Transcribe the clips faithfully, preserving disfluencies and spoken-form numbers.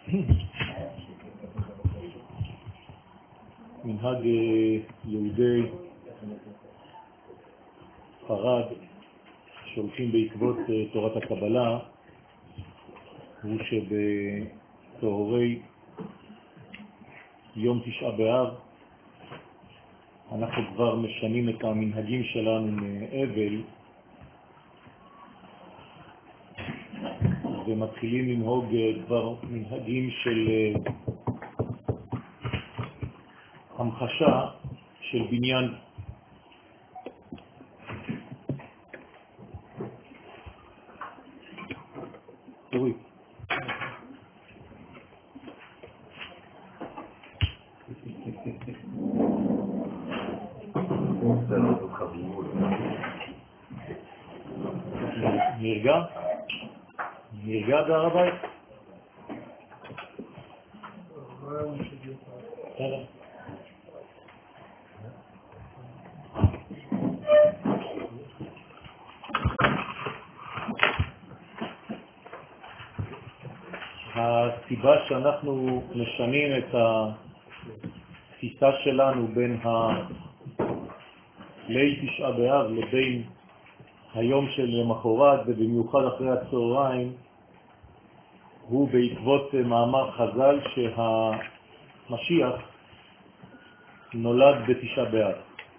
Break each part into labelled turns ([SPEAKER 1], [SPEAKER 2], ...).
[SPEAKER 1] מנהג יהודי ספרד שהולכים בעקבות תורת הקבלה הוא שבתוארי יום תשעה באב אנחנו כבר משנים את המנהגים שלנו מאבל ומתחילים לנהוג כבר מנהגים של המחשה של בניין. תראי. נרגע? נרגע בהר הבית? הסיבה שאנחנו משנים את התפיסה שלנו בין ליל תשעה באב לבין היום של למחרת ובמיוחד אחרי הצהריים הוא בעקבות מאמר חז"ל שהמשיח נולד בתשעה באב.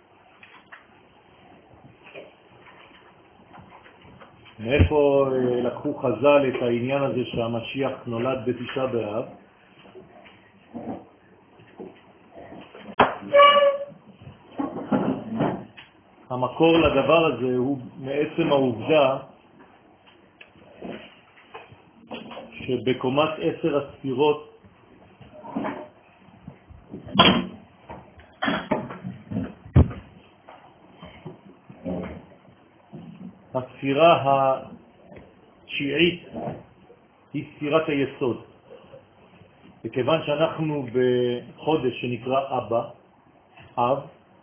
[SPEAKER 1] מאיפה לקחו חז"ל את העניין הזה שהמשיח נולד בתשעה באב? המקור לדבר הזה הוא מעצם העובדה שבקומת עשר הספירות הספירה התשיעית היא ספירת היסוד. וכיוון שאנחנו בחודש שנקרא אבא, אב,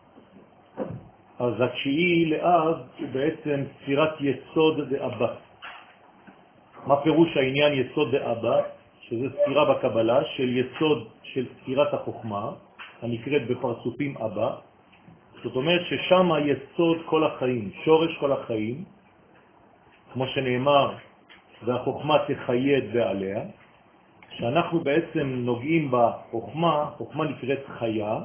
[SPEAKER 1] אז התשיעי לאב הוא בעצם ספירת יסוד דאבא. מה פירוש העניין יסוד דאבא? שזה ספירה בקבלה של יסוד של ספירת החוכמה, הנקראת בפרצופים אבא. זאת אומרת ששם יסוד כל החיים, שורש כל החיים, כמו שנאמר, והחוכמה תחייד בעליה, שאנחנו בעצם נוגעים בחוכמה, חוכמה נקראת חיה.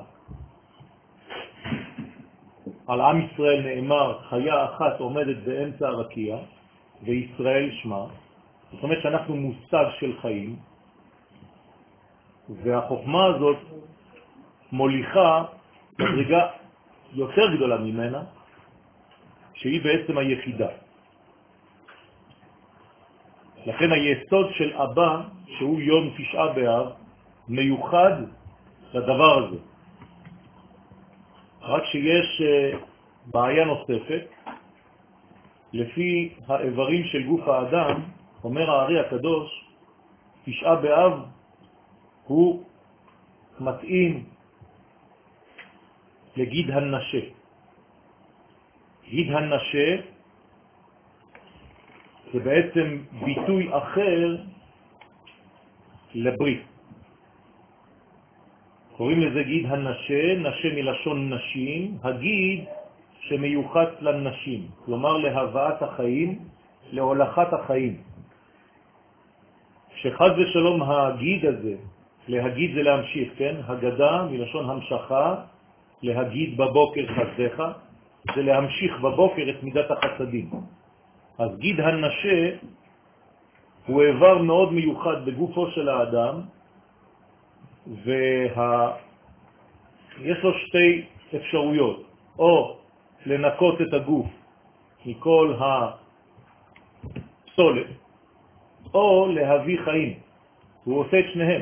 [SPEAKER 1] על עם ישראל נאמר, חיה אחת עומדת באמצע הרקיע, וישראל שמה. זאת אומרת שאנחנו מושג של חיים, והחוכמה הזאת מוליכה מדרגה יותר גדולה ממנה, שהיא בעצם היחידה. לכן היסוד של אבא, שהוא יום תשעה באב, מיוחד לדבר הזה. רק שיש בעיה נוספת, לפי האיברים של גוף האדם, אומר הארי הקדוש, תשעה באב הוא מתאים לגיד הנשה. גיד הנשה זה בעצם ביטוי אחר לברית. קוראים לזה גיד הנשה, נשה מלשון נשים, הגיד שמיוחס לנשים, כלומר להבאת החיים, להולכת החיים. שחד ושלום הגיד הזה, להגיד זה להמשיך, כן? הגדה מלשון המשכה, להגיד בבוקר חסדך, זה להמשיך בבוקר את מידת החסדים. אז גיד הנשה הוא איבר מאוד מיוחד בגופו של האדם, ויש וה... לו שתי אפשרויות, או לנקות את הגוף מכל הפסולת, או להביא חיים. הוא עושה את שניהם.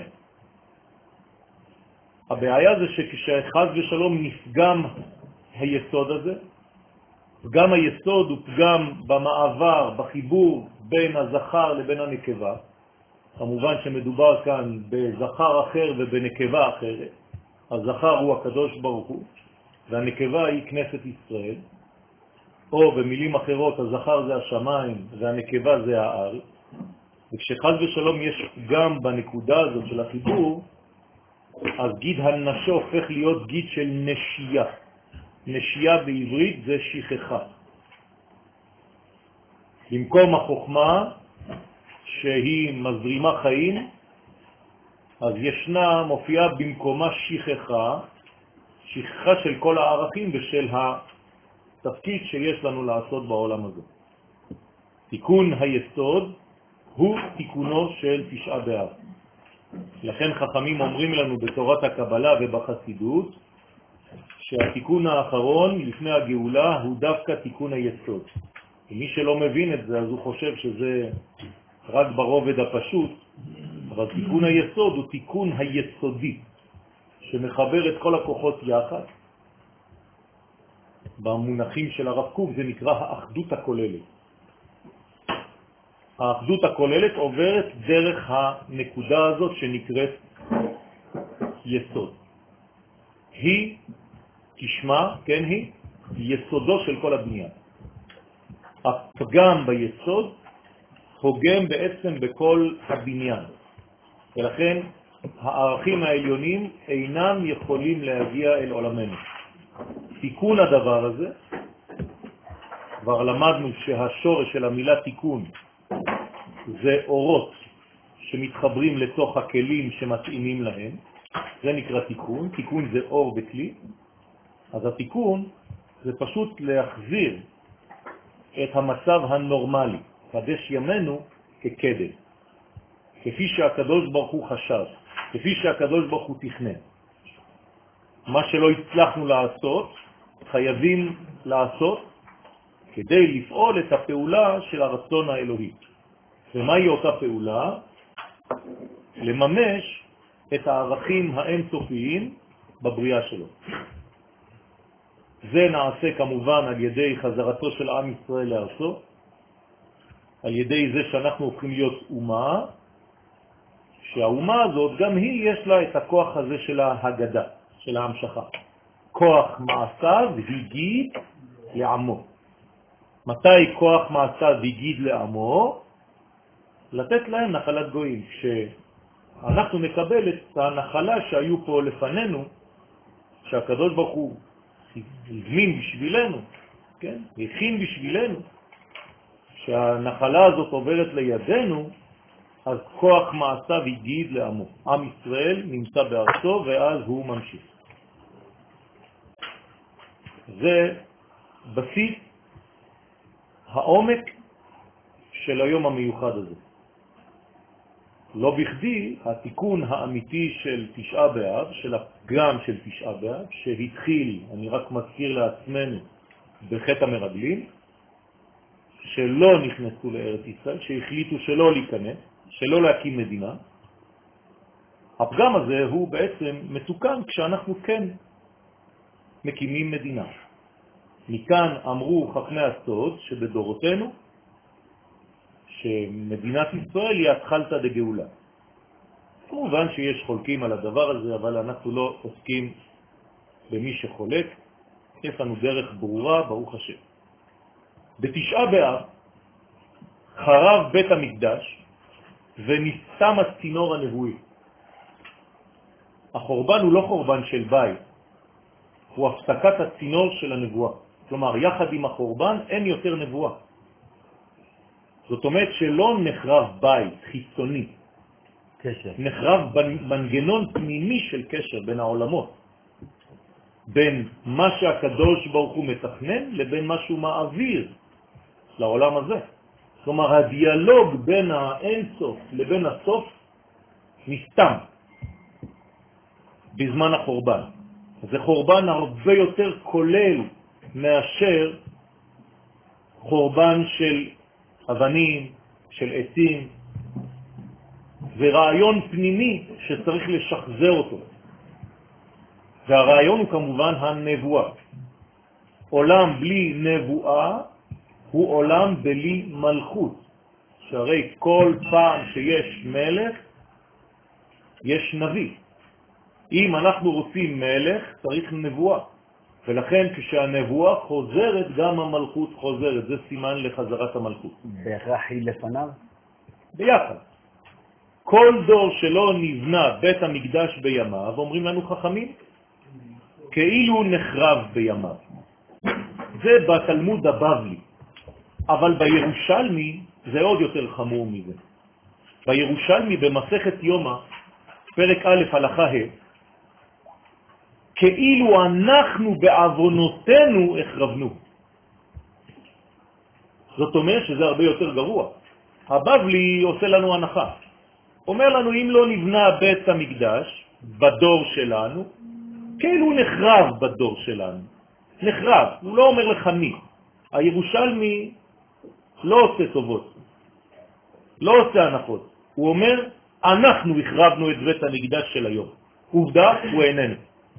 [SPEAKER 1] הבעיה זה שכשחז ושלום נפגם היסוד הזה, פגם היסוד הוא פגם במעבר, בחיבור בין הזכר לבין הנקבה. כמובן שמדובר כאן בזכר אחר ובנקבה אחרת. הזכר הוא הקדוש ברוך הוא, והנקבה היא כנסת ישראל. או במילים אחרות, הזכר זה השמיים והנקבה זה הארץ. וכשחז ושלום יש גם בנקודה הזאת של החיבור, אז גיד הנשה הופך להיות גיד של נשייה. נשייה בעברית זה שכחה. במקום החוכמה שהיא מזרימה חיים, אז ישנה, מופיעה במקומה שכחה, שכחה של כל הערכים ושל התפקיד שיש לנו לעשות בעולם הזה. תיקון היסוד הוא תיקונו של תשעה באב. לכן חכמים אומרים לנו בתורת הקבלה ובחסידות שהתיקון האחרון לפני הגאולה הוא דווקא תיקון היסוד. ומי שלא מבין את זה אז הוא חושב שזה רק ברובד הפשוט, אבל תיקון היסוד הוא תיקון היסודי שמחבר את כל הכוחות יחד. במונחים של הרב קוק זה נקרא האחדות הכוללת. האחדות הכוללת עוברת דרך הנקודה הזאת שנקראת יסוד. היא, תשמע, כן היא, יסודו של כל הבנייה. הפגם ביסוד פוגם בעצם בכל הבניין. ולכן הערכים העליונים אינם יכולים להגיע אל עולמנו. תיקון הדבר הזה, כבר למדנו שהשורש של המילה תיקון זה אורות שמתחברים לתוך הכלים שמתאימים להם, זה נקרא תיקון. תיקון זה אור בכלי. אז התיקון זה פשוט להחזיר את המצב הנורמלי, קדש ימינו כקדם, כפי שהקדוש ברוך הוא חשב, כפי שהקדוש ברוך הוא תכנן. מה שלא הצלחנו לעשות, חייבים לעשות כדי לפעול את הפעולה של הרצון האלוהי. ומהי אותה פעולה? לממש את הערכים האינסופיים בבריאה שלו. זה נעשה כמובן על ידי חזרתו של עם ישראל לארצו, על ידי זה שאנחנו הופכים להיות אומה, שהאומה הזאת גם היא יש לה את הכוח הזה של ההגדה, של ההמשכה. כוח מעשיו הגיד לעמו. מתי כוח מעשיו הגיד לעמו? לתת להם נחלת גויים. כשאנחנו נקבל את הנחלה שהיו פה לפנינו, שהקדוש ברוך הוא הזמין בשבילנו, כן? הכין בשבילנו, שהנחלה הזאת עוברת לידינו, אז כוח מעשיו הגיד לעמו. עם ישראל נמצא בארצו ואז הוא ממשיך. זה בסיס העומק של היום המיוחד הזה. לא בכדי התיקון האמיתי של תשעה באב, של הפגם של תשעה באב, שהתחיל, אני רק מזכיר לעצמנו, בחטא המרגלים, שלא נכנסו לארץ ישראל, שהחליטו שלא להיכנס, שלא להקים מדינה. הפגם הזה הוא בעצם מתוקן כשאנחנו כן מקימים מדינה. מכאן אמרו חכמי הסוד שבדורותינו, שמדינת ישראל היא התחלתא דגאולה. כמובן שיש חולקים על הדבר הזה, אבל אנחנו לא עוסקים במי שחולק. יש לנו דרך ברורה, ברוך השם. בתשעה באב חרב בית המקדש ונסתם הצינור הנבואי. החורבן הוא לא חורבן של בית, הוא הפסקת הצינור של הנבואה. כלומר, יחד עם החורבן אין יותר נבואה. זאת אומרת שלא נחרב בית חיצוני, קשר. נחרב מנגנון פנימי של קשר בין העולמות, בין מה שהקדוש ברוך הוא מתכנן לבין מה שהוא מעביר לעולם הזה. כלומר, הדיאלוג בין האינסוף לבין הסוף נסתם בזמן החורבן. זה חורבן הרבה יותר כולל מאשר חורבן של אבנים, של עצים. זה רעיון פנימי שצריך לשחזר אותו. והרעיון הוא כמובן הנבואה. עולם בלי נבואה הוא עולם בלי מלכות. שהרי כל פעם שיש מלך, יש נביא. אם אנחנו רוצים מלך, צריך נבואה. ולכן כשהנבואה חוזרת, גם המלכות חוזרת. זה סימן לחזרת המלכות.
[SPEAKER 2] בהכרח היא לפניו?
[SPEAKER 1] ביחד. כל דור שלא נבנה בית המקדש בימיו, אומרים לנו חכמים, כאילו נחרב בימיו. זה בתלמוד הבבלי. אבל בירושלמי זה עוד יותר חמור מזה. בירושלמי במסכת יומא, פרק א' הלכה ה', כאילו אנחנו בעוונותינו החרבנו. זאת אומרת שזה הרבה יותר גרוע. הבבלי עושה לנו הנחה. אומר לנו, אם לא נבנה בית המקדש בדור שלנו, כאילו נחרב בדור שלנו. נחרב, הוא לא אומר לך מי. הירושלמי לא עושה טובות, לא עושה הנחות. הוא אומר, אנחנו החרבנו את בית המקדש של היום. עובדה, הוא איננו.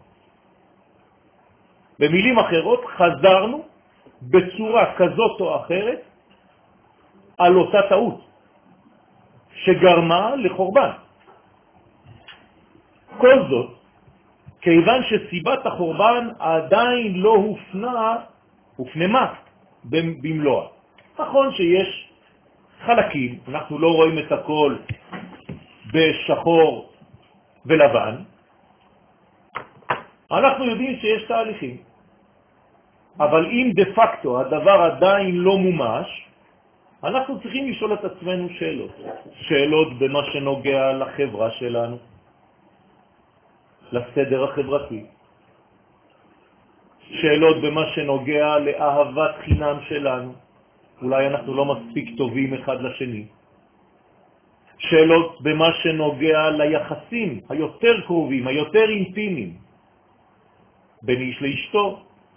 [SPEAKER 1] במילים אחרות, חזרנו בצורה כזאת או אחרת על אותה טעות שגרמה לחורבן. כל זאת, כיוון שסיבת החורבן עדיין לא הופנה, הופנמה במלואה. נכון שיש חלקים, אנחנו לא רואים את הכל בשחור ולבן, אנחנו יודעים שיש תהליכים. אבל אם דה פקטו הדבר עדיין לא מומש, אנחנו צריכים לשאול את עצמנו שאלות. שאלות במה שנוגע לחברה שלנו, לסדר החברתי. שאלות במה שנוגע לאהבת חינם שלנו. אולי אנחנו לא מספיק טובים אחד לשני. שאלות במה שנוגע ליחסים היותר קרובים, היותר אינטימיים, בין איש לאשתו.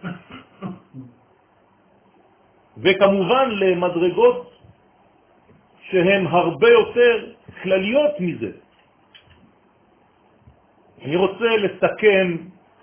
[SPEAKER 1] וכמובן למדרגות שהן הרבה יותר כלליות מזה. אני רוצה לסכם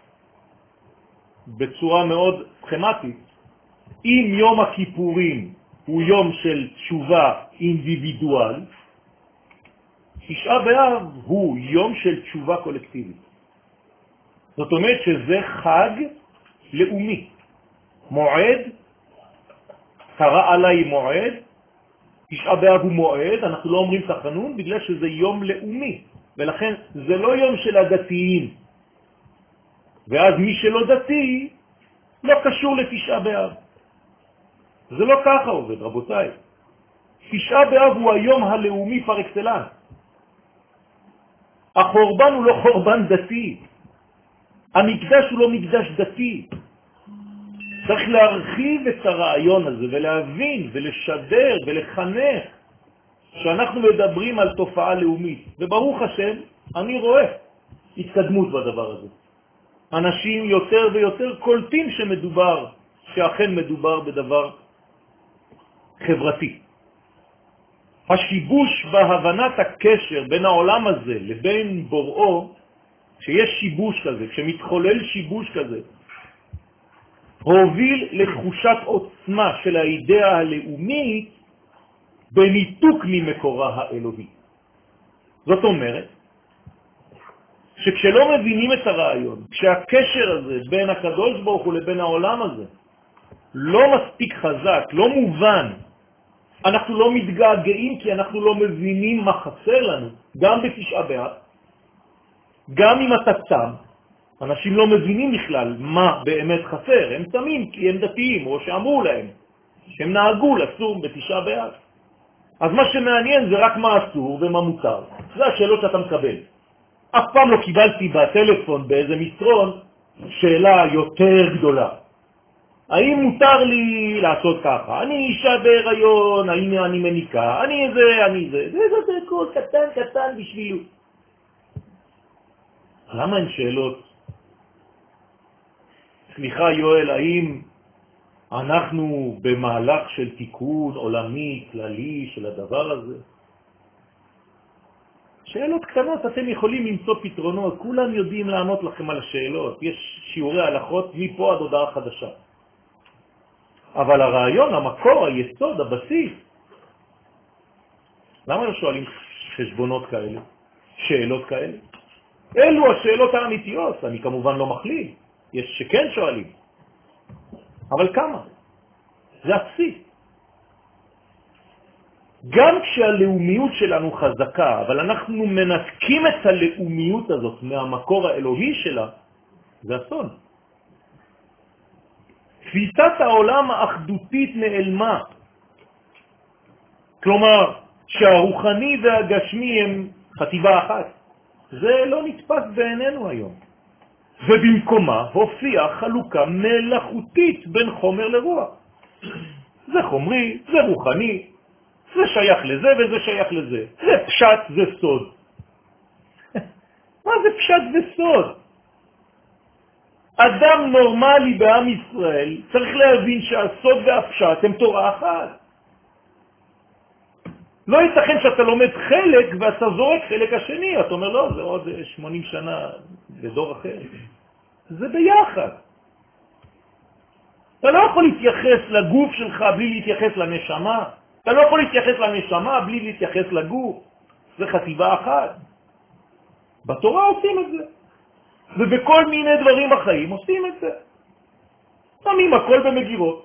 [SPEAKER 1] בצורה מאוד סכמטית. אם יום הכיפורים הוא יום של תשובה אינדיבידואל, תשעה באב הוא יום של תשובה קולקטיבית. זאת אומרת שזה חג לאומי. מועד, קרא עליי מועד, תשעה באב הוא מועד, אנחנו לא אומרים תחנון בגלל שזה יום לאומי, ולכן זה לא יום של הדתיים. ואז מי שלא דתי לא קשור לתשעה באב. זה לא ככה עובד, רבותיי. תשעה באב הוא היום הלאומי פר אקסלנס. החורבן הוא לא חורבן דתי. המקדש הוא לא מקדש דתי. צריך להרחיב את הרעיון הזה ולהבין ולשדר ולחנך שאנחנו מדברים על תופעה לאומית. וברוך השם, אני רואה התקדמות בדבר הזה. אנשים יותר ויותר קולטים שמדובר, שאכן מדובר בדבר חברתי. השיבוש בהבנת הקשר בין העולם הזה לבין בוראו, שיש שיבוש כזה, כשמתחולל שיבוש כזה, הוביל לתחושת עוצמה של האידאה הלאומית בניתוק ממקורה האלוהי. זאת אומרת, שכשלא מבינים את הרעיון, כשהקשר הזה בין הקדוש ברוך הוא לבין העולם הזה לא מספיק חזק, לא מובן, אנחנו לא מתגעגעים כי אנחנו לא מבינים מה חסר לנו, גם בתשעה באב, גם אם אתה צם, אנשים לא מבינים בכלל מה באמת חסר, הם צמים כי הם דתיים או שאמרו להם שהם נהגו לצום בתשעה באב. אז מה שמעניין זה רק מה אסור ומה מותר. זה השאלות שאתה מקבל. אף פעם לא קיבלתי בטלפון באיזה מסרון שאלה יותר גדולה. האם מותר לי לעשות ככה? אני אישה בהיריון, האם אני מניקה, אני זה, אני זה. זה זה הכל קטן קטן בשבילו. למה אין שאלות? סליחה יואל, האם אנחנו במהלך של תיקון עולמי כללי של הדבר הזה? שאלות קטנות, אתם יכולים למצוא פתרונות, כולם יודעים לענות לכם על השאלות, יש שיעורי הלכות מפה עד הודעה חדשה. אבל הרעיון, המקור, היסוד, הבסיס, למה לא שואלים חשבונות כאלה, שאלות כאלה? אלו השאלות האמיתיות, אני כמובן לא מכליל, יש שכן שואלים, אבל כמה? זה הבסיס. גם כשהלאומיות שלנו חזקה, אבל אנחנו מנתקים את הלאומיות הזאת מהמקור האלוהי שלה, זה אסון. תפיסת העולם האחדותית נעלמה. כלומר, שהרוחני והגשמי הם חטיבה אחת. זה לא נתפס בעינינו היום. ובמקומה הופיעה חלוקה מלאכותית בין חומר לרוח. זה חומרי, זה רוחני, זה שייך לזה וזה שייך לזה. זה פשט, זה סוד. מה זה פשט וסוד? אדם נורמלי בעם ישראל צריך להבין שהסוד והפשט הם תורה אחת. לא ייתכן שאתה לומד חלק ואתה זורק חלק השני. אתה אומר, לא, זה עוד שמונים שנה לדור אחר. זה ביחד. אתה לא יכול להתייחס לגוף שלך בלי להתייחס לנשמה. אתה לא יכול להתייחס לנשמה בלי להתייחס לגוף. זה חטיבה אחת. בתורה עושים את זה. ובכל מיני דברים בחיים עושים את זה. שמים הכל במגירות.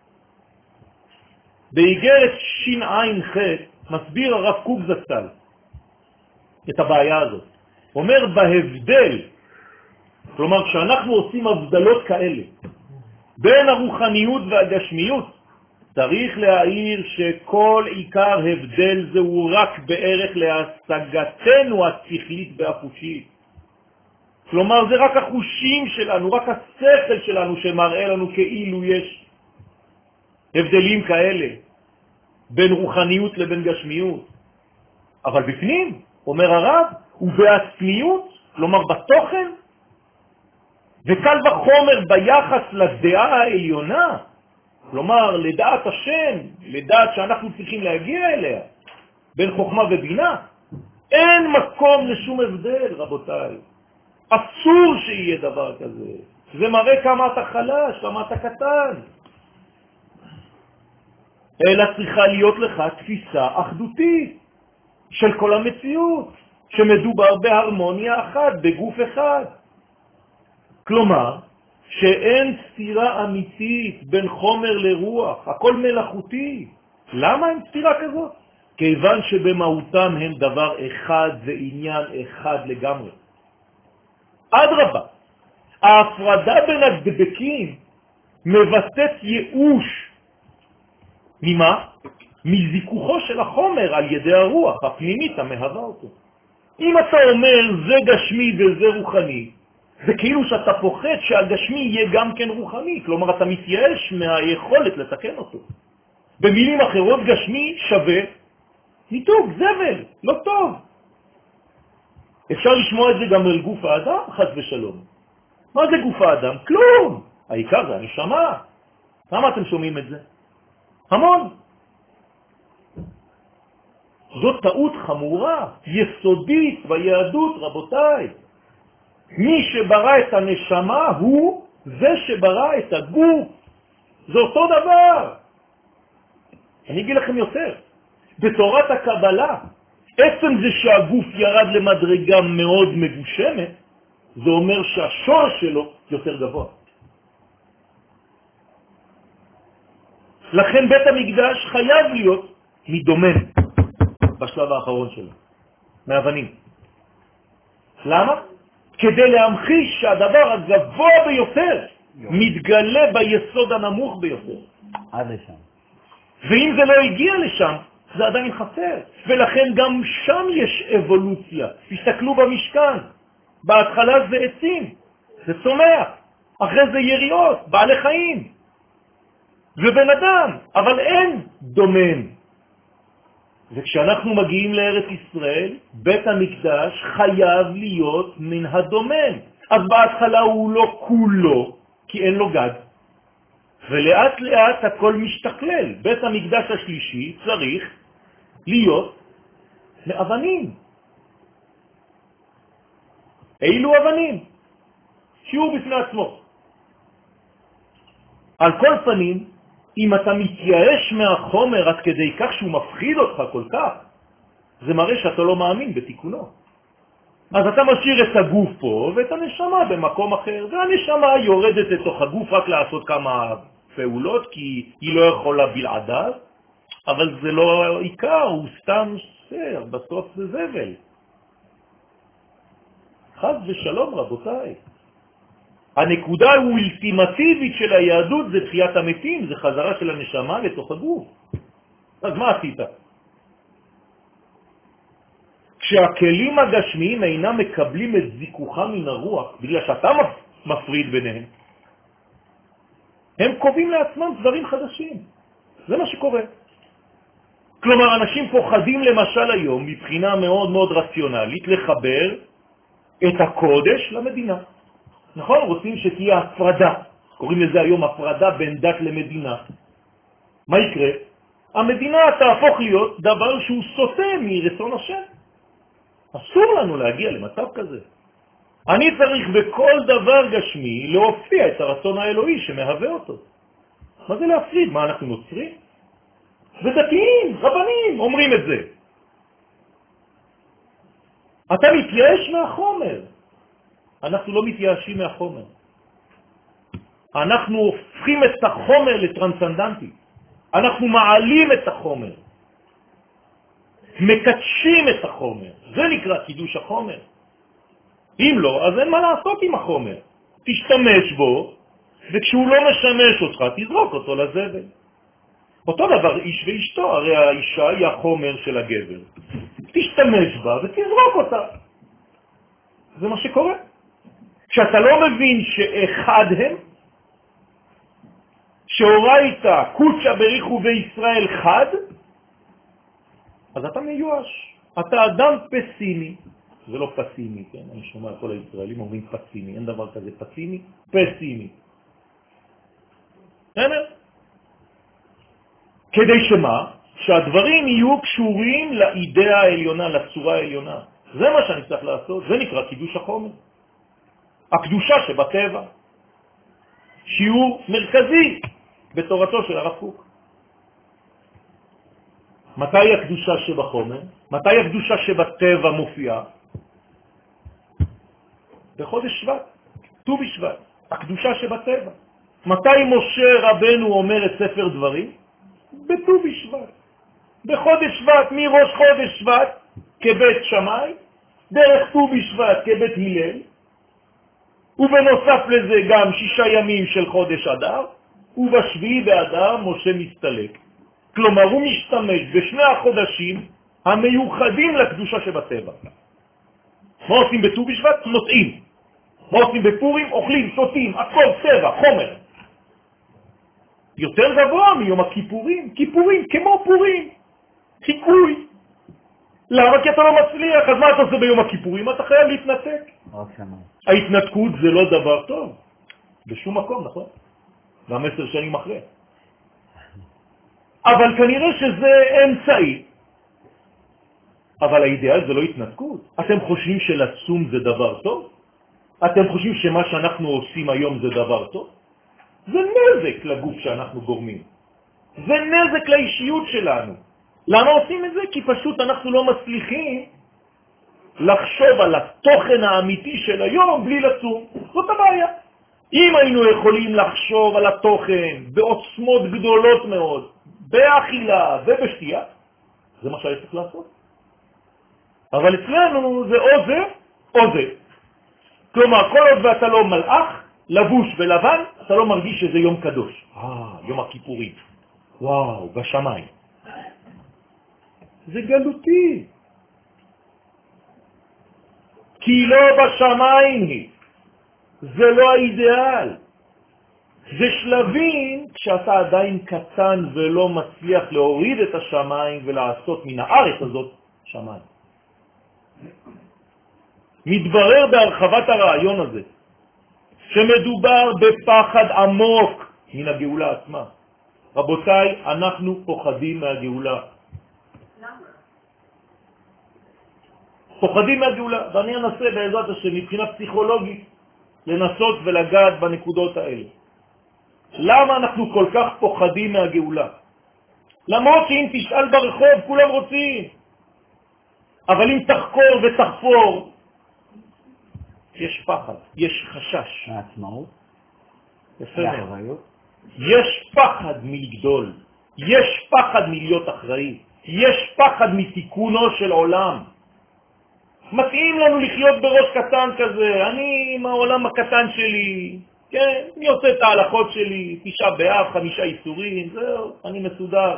[SPEAKER 1] באיגרת שין עין ח' מסביר הרב קוק זצ"ל את הבעיה הזאת. אומר בהבדל, כלומר כשאנחנו עושים הבדלות כאלה בין הרוחניות והגשמיות, צריך להעיר שכל עיקר הבדל זהו רק בערך להשגתנו השכלית והחושית. כלומר זה רק החושים שלנו, רק השכל שלנו שמראה לנו כאילו יש הבדלים כאלה בין רוחניות לבין גשמיות. אבל בפנים, אומר הרב, ובעצמיות, כלומר בתוכן, וקל וחומר ביחס לדעה העליונה, כלומר לדעת השם, לדעת שאנחנו צריכים להגיע אליה, בין חוכמה ובינה, אין מקום לשום הבדל, רבותיי. אסור שיהיה דבר כזה. זה מראה כמה אתה חלש, כמה אתה קטן. אלא צריכה להיות לך תפיסה אחדותית של כל המציאות, שמדובר בהרמוניה אחת, בגוף אחד. כלומר, שאין סתירה אמיתית בין חומר לרוח, הכל מלאכותי. למה אין סתירה כזאת? כיוון שבמהותם הם דבר אחד ועניין אחד לגמרי. אדרבה, ההפרדה בין הדבקים מבטאת ייאוש. ממה? מזיכוכו של החומר על ידי הרוח הפנימית המהווה אותו. אם אתה אומר זה גשמי וזה רוחני, זה כאילו שאתה פוחד שהגשמי יהיה גם כן רוחני, כלומר אתה מתייאש מהיכולת לתקן אותו. במילים אחרות גשמי שווה ניתוק, זבל, לא טוב. אפשר לשמוע את זה גם על גוף האדם, חס ושלום. מה זה גוף האדם? כלום. העיקר זה הנשמה. למה אתם שומעים את זה? המון. זאת טעות חמורה, יסודית ביהדות, רבותיי. מי שברא את הנשמה הוא זה שברא את הגוף. זה אותו דבר. אני אגיד לכם יותר. בתורת הקבלה, עצם זה שהגוף ירד למדרגה מאוד מגושמת, זה אומר שהשור שלו יותר גבוה. לכן בית המקדש חייב להיות מדומם בשלב האחרון שלו, מאבנים. למה? כדי להמחיש שהדבר הגבוה ביותר מתגלה ביסוד הנמוך ביותר.
[SPEAKER 2] עד לשם.
[SPEAKER 1] ואם זה לא הגיע לשם, זה עדיין חסר. ולכן גם שם יש אבולוציה. תסתכלו במשכן. בהתחלה זה עצים, זה צומח. אחרי זה יריות, בעלי חיים. ובן אדם, אבל אין דומן. וכשאנחנו מגיעים לארץ ישראל, בית המקדש חייב להיות מן הדומן. אז בהתחלה הוא לא כולו, כי אין לו גג. ולאט לאט הכל משתכלל. בית המקדש השלישי צריך להיות מאבנים. אילו אבנים? שיעור בפני עצמו. על כל פנים, אם אתה מתייאש מהחומר עד כדי כך שהוא מפחיד אותך כל כך, זה מראה שאתה לא מאמין בתיקונו. אז אתה משאיר את הגוף פה ואת הנשמה במקום אחר, והנשמה יורדת לתוך הגוף רק לעשות כמה פעולות, כי היא לא יכולה בלעדיו, אבל זה לא עיקר, הוא סתם סר, בסוף זה זבל. חס ושלום רבותיי. הנקודה האולטימטיבית של היהדות זה תחיית המתים, זה חזרה של הנשמה לתוך הגוף. אז מה עשית? כשהכלים הגשמיים אינם מקבלים את זיכוכם מן הרוח, בגלל שאתה מפריד ביניהם, הם קובעים לעצמם דברים חדשים. זה מה שקורה. כלומר, אנשים פוחדים למשל היום, מבחינה מאוד מאוד רציונלית, לחבר את הקודש למדינה. נכון? רוצים שתהיה הפרדה. קוראים לזה היום הפרדה בין דת למדינה. מה יקרה? המדינה תהפוך להיות דבר שהוא סוטה מרצון השם. אסור לנו להגיע למצב כזה. אני צריך בכל דבר גשמי להופיע את הרצון האלוהי שמהווה אותו. מה זה להפריד? מה, אנחנו נוצרים? ודתיים, רבנים, אומרים את זה. אתה מתייאש מהחומר. אנחנו לא מתייאשים מהחומר. אנחנו הופכים את החומר לטרנסנדנטי. אנחנו מעלים את החומר. מקדשים את החומר. זה נקרא קידוש החומר. אם לא, אז אין מה לעשות עם החומר. תשתמש בו, וכשהוא לא משמש אותך, תזרוק אותו לזבל. אותו דבר איש ואשתו, הרי האישה היא החומר של הגבר. תשתמש בה ותזרוק אותה. זה מה שקורה. כשאתה לא מבין שאחד הם, שהורית קודשא בריחו וישראל חד, אז אתה מיואש. אתה אדם פסימי. זה לא פסימי, כן? אני שומע כל הישראלים אומרים פסימי. אין דבר כזה פסימי, פסימי. בסדר? כדי שמה? שהדברים יהיו קשורים לאידאה העליונה, לצורה העליונה. זה מה שאני צריך לעשות. זה נקרא קידוש החומר. הקדושה שבטבע. שיעור מרכזי בתורתו של הרב קוק. מתי הקדושה שבחומר? מתי הקדושה שבטבע מופיעה? בחודש שבט, ט"ו בשבט, הקדושה שבטבע. מתי משה רבנו אומר את ספר דברים? בט"ו בשבט. בחודש שבט, מראש חודש שבט כבית שמאי, דרך ט"ו בשבט כבית הלל, ובנוסף לזה גם שישה ימים של חודש אדר, ובשביעי באדר משה מסתלק. כלומר, הוא משתמש בשני החודשים המיוחדים לקדושה שבטבע. מה עושים בט"ו בשבט? נוטעים. מה עושים בפורים? אוכלים, שותים, הכל טבע, חומר. יותר גבוה מיום הכיפורים. כיפורים, כמו פורים. חיקוי. למה? כי אתה לא מצליח. אז מה אתה עושה ביום הכיפורים? אתה חייב להתנתק. ההתנתקות זה לא דבר טוב. בשום מקום, נכון? גם עשר שנים אחרי. אבל כנראה שזה אמצעי. אבל האידאל זה לא התנתקות. אתם חושבים שלצום זה דבר טוב? אתם חושבים שמה שאנחנו עושים היום זה דבר טוב? זה נזק לגוף שאנחנו גורמים. זה נזק לאישיות שלנו. למה עושים את זה? כי פשוט אנחנו לא מצליחים לחשוב על התוכן האמיתי של היום בלי לצום. זאת הבעיה. אם היינו יכולים לחשוב על התוכן בעוצמות גדולות מאוד, באכילה ובשתייה, זה מה שהיה צריך לעשות. אבל אצלנו זה או זה או זה. כלומר, כל עוד ואתה לא מלאך, לבוש ולבן, אתה לא מרגיש שזה יום קדוש. אה, יום הכיפורים. וואו, בשמיים. זה גלותי. כי לא בשמיים היא. זה לא האידאל. זה שלבים כשאתה עדיין קטן ולא מצליח להוריד את השמיים ולעשות מן הארץ הזאת שמיים. מתברר בהרחבת הרעיון הזה שמדובר בפחד עמוק מן הגאולה עצמה. רבותיי, אנחנו פוחדים מהגאולה. למה? פוחדים מהגאולה, ואני אנסה בעזרת השם מבחינה פסיכולוגית לנסות ולגעת בנקודות האלה. למה אנחנו כל כך פוחדים מהגאולה? למרות שאם תשאל ברחוב כולם רוצים, אבל אם תחקור ותחפור יש פחד, יש חשש.
[SPEAKER 2] העצמאות?
[SPEAKER 1] יפה מאוד. יש פחד מלגדול, יש פחד מלהיות אחראי, יש פחד מתיקונו של עולם. מתאים לנו לחיות בראש קטן כזה, אני עם העולם הקטן שלי, כן, אני עושה את ההלכות שלי, תשעה באב, חמישה איסורים, זהו, אני מסודר.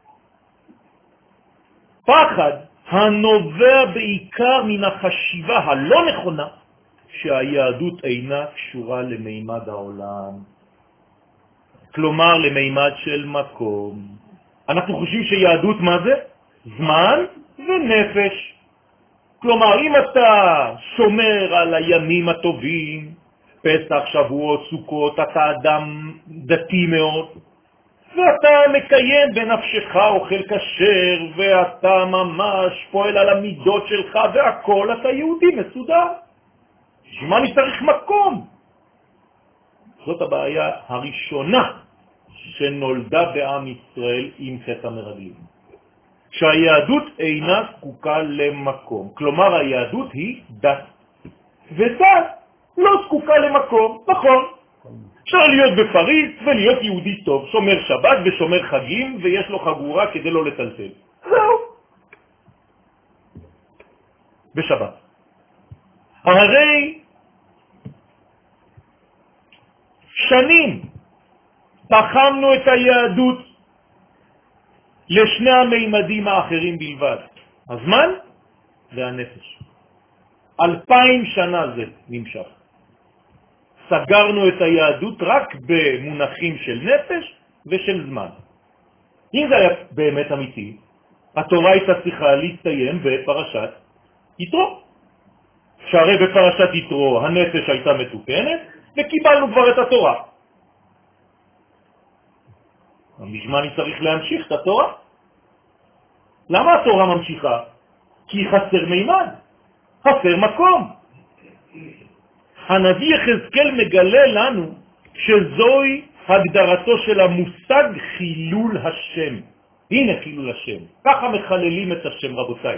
[SPEAKER 1] פחד הנובע בעיקר מן החשיבה הלא נכונה שהיהדות אינה קשורה למימד העולם, כלומר למימד של מקום. אנחנו חושבים שיהדות מה זה? זמן ונפש. כלומר, אם אתה שומר על הימים הטובים, פסח, שבועות, סוכות, אתה אדם דתי מאוד, ואתה מקיים בנפשך אוכל כשר, ואתה ממש פועל על המידות שלך והכל, אתה יהודי מסודר. שמה אני צריך מקום? זאת הבעיה הראשונה שנולדה בעם ישראל עם חטא המרגלים. שהיהדות אינה זקוקה למקום. כלומר, היהדות היא דת. ודת לא זקוקה למקום, נכון. אפשר להיות בפריז ולהיות יהודי טוב, שומר שבת ושומר חגים, ויש לו חגורה כדי לא לטלטל. זהו. בשבת. הרי שנים תחמנו את היהדות לשני המימדים האחרים בלבד, הזמן והנפש. אלפיים שנה זה נמשך. סגרנו את היהדות רק במונחים של נפש ושל זמן. אם זה היה באמת אמיתי, התורה הייתה צריכה להסתיים בפרשת יתרו. שהרי בפרשת יתרו הנפש הייתה מתוקנת וקיבלנו כבר את התורה. בשביל אני צריך להמשיך את התורה? למה התורה ממשיכה? כי חסר מימד, חסר מקום. הנביא יחזקאל מגלה לנו שזוהי הגדרתו של המושג חילול השם. הנה חילול השם. ככה מחללים את השם, רבותיי.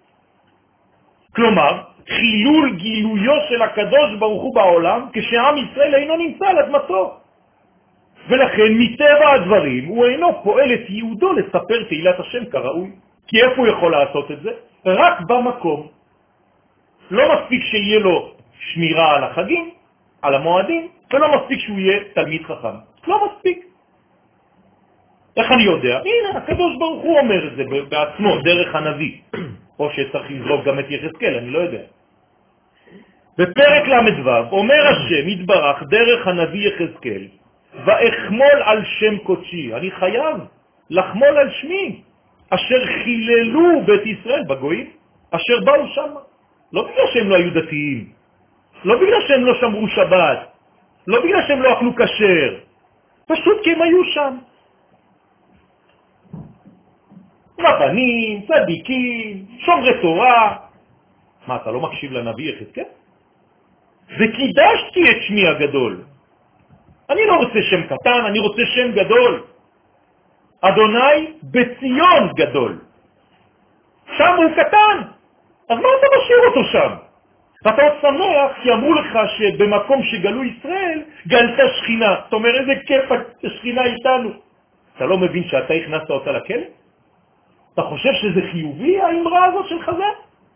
[SPEAKER 1] כלומר, חילול גילויו של הקדוש ברוך הוא בעולם כשעם ישראל אינו נמצא על אדמתו. ולכן מטבע הדברים הוא אינו פועל את יהודו לספר תהילת השם כראוי. כי איפה הוא יכול לעשות את זה? רק במקום. לא מספיק שיהיה לו שמירה על החגים, על המועדים, ולא מספיק שהוא יהיה תלמיד חכם. לא מספיק. איך אני יודע? הנה, הקדוש ברוך הוא אומר את זה בעצמו, דרך הנביא. או שצריך לזרוק גם את יחזקאל, אני לא יודע. בפרק למדבר אומר השם יתברך דרך הנביא יחזקאל, ואחמול על שם קודשי. אני חייב לחמול על שמי, אשר חיללו בית ישראל בגויים, אשר באו שם. לא בגלל שהם לא היו דתיים, לא בגלל שהם לא שמרו שבת, לא בגלל שהם לא אכלו כשר, פשוט כי הם היו שם. רבנים, צדיקים, שומרי תורה. מה, אתה לא מקשיב לנביא יחזקאל? וקידשתי את שמי הגדול. אני לא רוצה שם קטן, אני רוצה שם גדול. אדוני בציון גדול. שם הוא קטן, אז מה אתה משאיר אותו שם? ואתה עוד שמח כי אמרו לך שבמקום שגלו ישראל גלתה שכינה. זאת אומרת, איזה כיף השכינה איתנו. אתה לא מבין שאתה הכנסת אותה לכלא? אתה חושב שזה חיובי האמרה הזאת של חז"ל?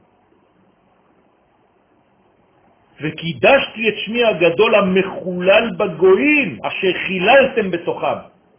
[SPEAKER 1] וקידשתי את שמי הגדול המחולל בגויים אשר חיללתם בתוכם.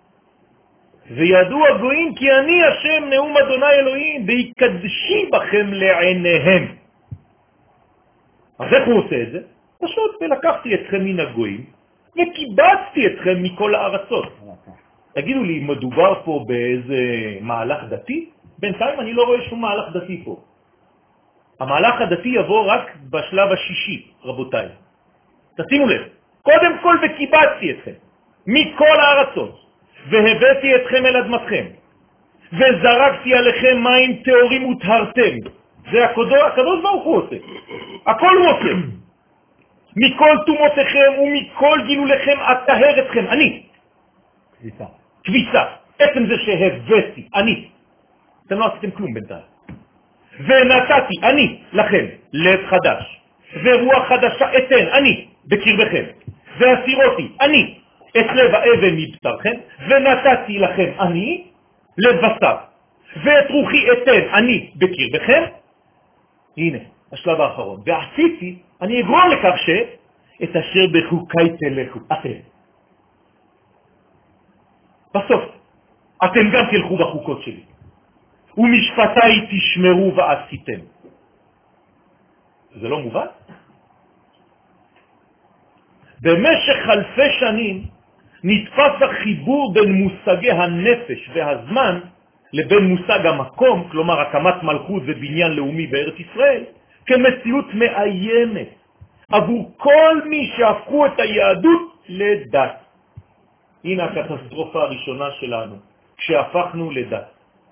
[SPEAKER 1] וידעו הגויים כי אני השם נאום אדוני אלוהים ויקדשי בכם לעיניהם. אז איך הוא עושה את זה? פשוט ולקחתי אתכם מן הגויים וקיבצתי אתכם מכל הארצות. תגידו לי, מדובר פה באיזה מהלך דתי? בינתיים אני לא רואה שום מהלך דתי פה. המהלך הדתי יבוא רק בשלב השישי, רבותיי. תשימו לב, קודם כל וקיבצתי אתכם מכל הארצות, והבאתי אתכם אל אדמתכם, וזרקתי עליכם מים טהורים וטהרתם. זה הקדוש, הקדוש ברוך הוא עושה. הכל הוא עושה. מכל תומותיכם ומכל גילוליכם אטהר אתכם. אני. כביסה. כביסה. עצם זה שהבאתי. אני. אתם לא עשיתם כלום בינתיים. ונתתי, אני, לכם, לב חדש, ורוח חדשה אתן, אני, בקרבכם, והסירותי, אני, את לב האבן מבשרכם, ונתתי לכם, אני, לבשר, ואת רוחי אתן אני בקרבכם. הנה, השלב האחרון. ועשיתי, אני אגרום לכך שאת אשר בחוקי תלכו, אתם. בסוף, אתם גם תלכו בחוקות שלי. ומשפטי תשמרו ועשיתם. זה לא מובן? במשך אלפי שנים נתפס החיבור בין מושגי הנפש והזמן לבין מושג המקום, כלומר הקמת מלכות ובניין לאומי בארץ ישראל, כמציאות מאיימת עבור כל מי שהפכו את היהדות לדת. הנה הקטסטרופה הראשונה שלנו, כשהפכנו לדת.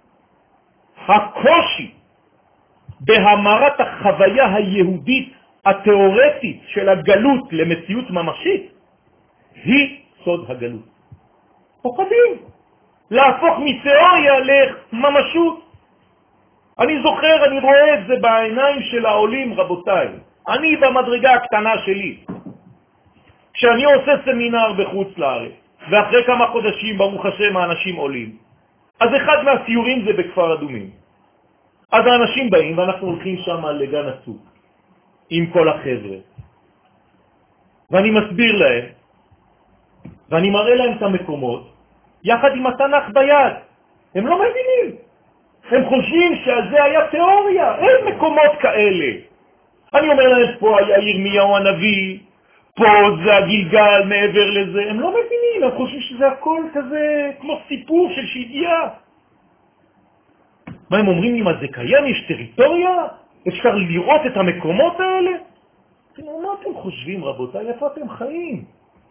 [SPEAKER 1] הקושי בהמרת החוויה היהודית התיאורטית של הגלות למציאות ממשית היא סוד הגלות. פוחדים להפוך מתיאוריה לממשות. אני זוכר, אני רואה את זה בעיניים של העולים, רבותיי. אני במדרגה הקטנה שלי. כשאני עושה סמינר בחוץ לארץ, ואחרי כמה חודשים, ברוך השם, האנשים עולים, אז אחד מהסיורים זה בכפר אדומים. אז האנשים באים ואנחנו הולכים שם לגן הצוק עם כל החבר'ה. ואני מסביר להם, ואני מראה להם את המקומות, יחד עם התנ"ך ביד. הם לא מבינים. הם חושבים שזה היה תיאוריה. אין מקומות כאלה. אני אומר להם, פה היה ירמיהו הנביא, פה זה הגלגל מעבר לזה. הם לא מבינים, הם חושבים שזה הכל כזה כמו סיפור של שהגיעה. מה הם אומרים לי, מה זה קיים? יש טריטוריה? אפשר לראות את המקומות האלה? מה אתם חושבים, רבותיי? איפה אתם חיים?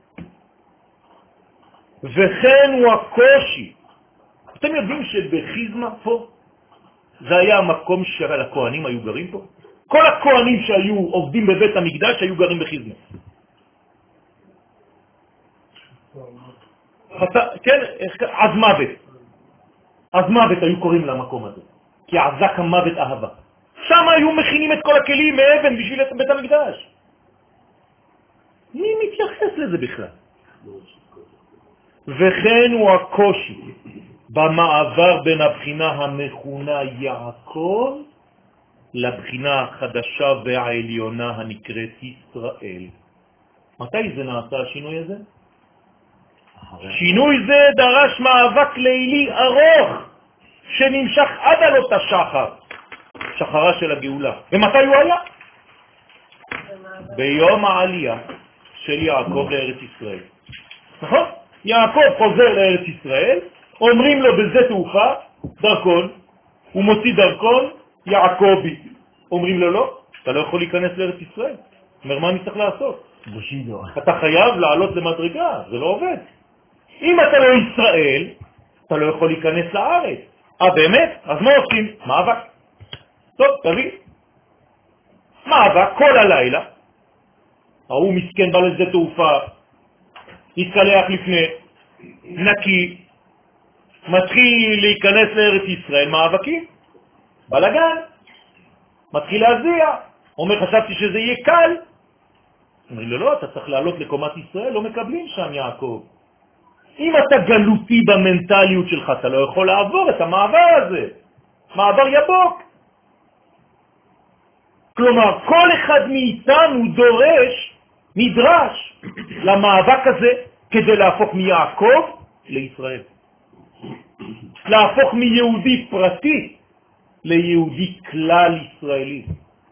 [SPEAKER 1] וכן הוא הקושי. אתם יודעים שבחיזמה פה, זה היה המקום שהכהנים היו גרים פה? כל הכהנים שהיו עובדים בבית המקדש היו גרים בחיזמה. כן, עז מוות. עז מוות היו קוראים למקום הזה. כי עזק המוות אהבה. שם היו מכינים את כל הכלים מאבן בשביל את בית המקדש. מי מתייחס לזה בכלל? וכן הוא הקושי במעבר בין הבחינה המכונה יעקב לבחינה החדשה והעליונה הנקראת ישראל. מתי זה נעשה השינוי הזה? שינוי זה דרש מאבק לילי ארוך שנמשך עד עלות השחר, שחרה של הגאולה. ומתי הוא היה? ביום העלייה של יעקב לארץ ישראל. נכון? יעקב חוזר לארץ ישראל, אומרים לו בזה תעופה, דרכון, הוא מוציא דרכון, יעקבי. אומרים לו לא, אתה לא יכול להיכנס לארץ ישראל. אומר, מה אני צריך לעשות? אתה חייב לעלות למדרגה, זה לא עובד. אם אתה לא ישראל, אתה לא יכול להיכנס לארץ. אה, באמת? אז מה עושים? מאבק. טוב, תביא. מאבק כל הלילה. ההוא מסכן בא לזה תעופה, התקלח לפני, נקי, מתחיל להיכנס לארץ ישראל, מאבקים, בלגן, מתחיל להזיע, אומר חשבתי שזה יהיה קל, אומר לו לא, אתה צריך לעלות לקומת ישראל, לא מקבלים שם יעקב. אם אתה גלותי במנטליות שלך, אתה לא יכול לעבור את המעבר הזה, מעבר יבוק. כלומר, כל אחד מאיתנו דורש, נדרש למאבק הזה כדי להפוך מיעקב לישראל. להפוך מיהודי פרטי ליהודי כלל ישראלי.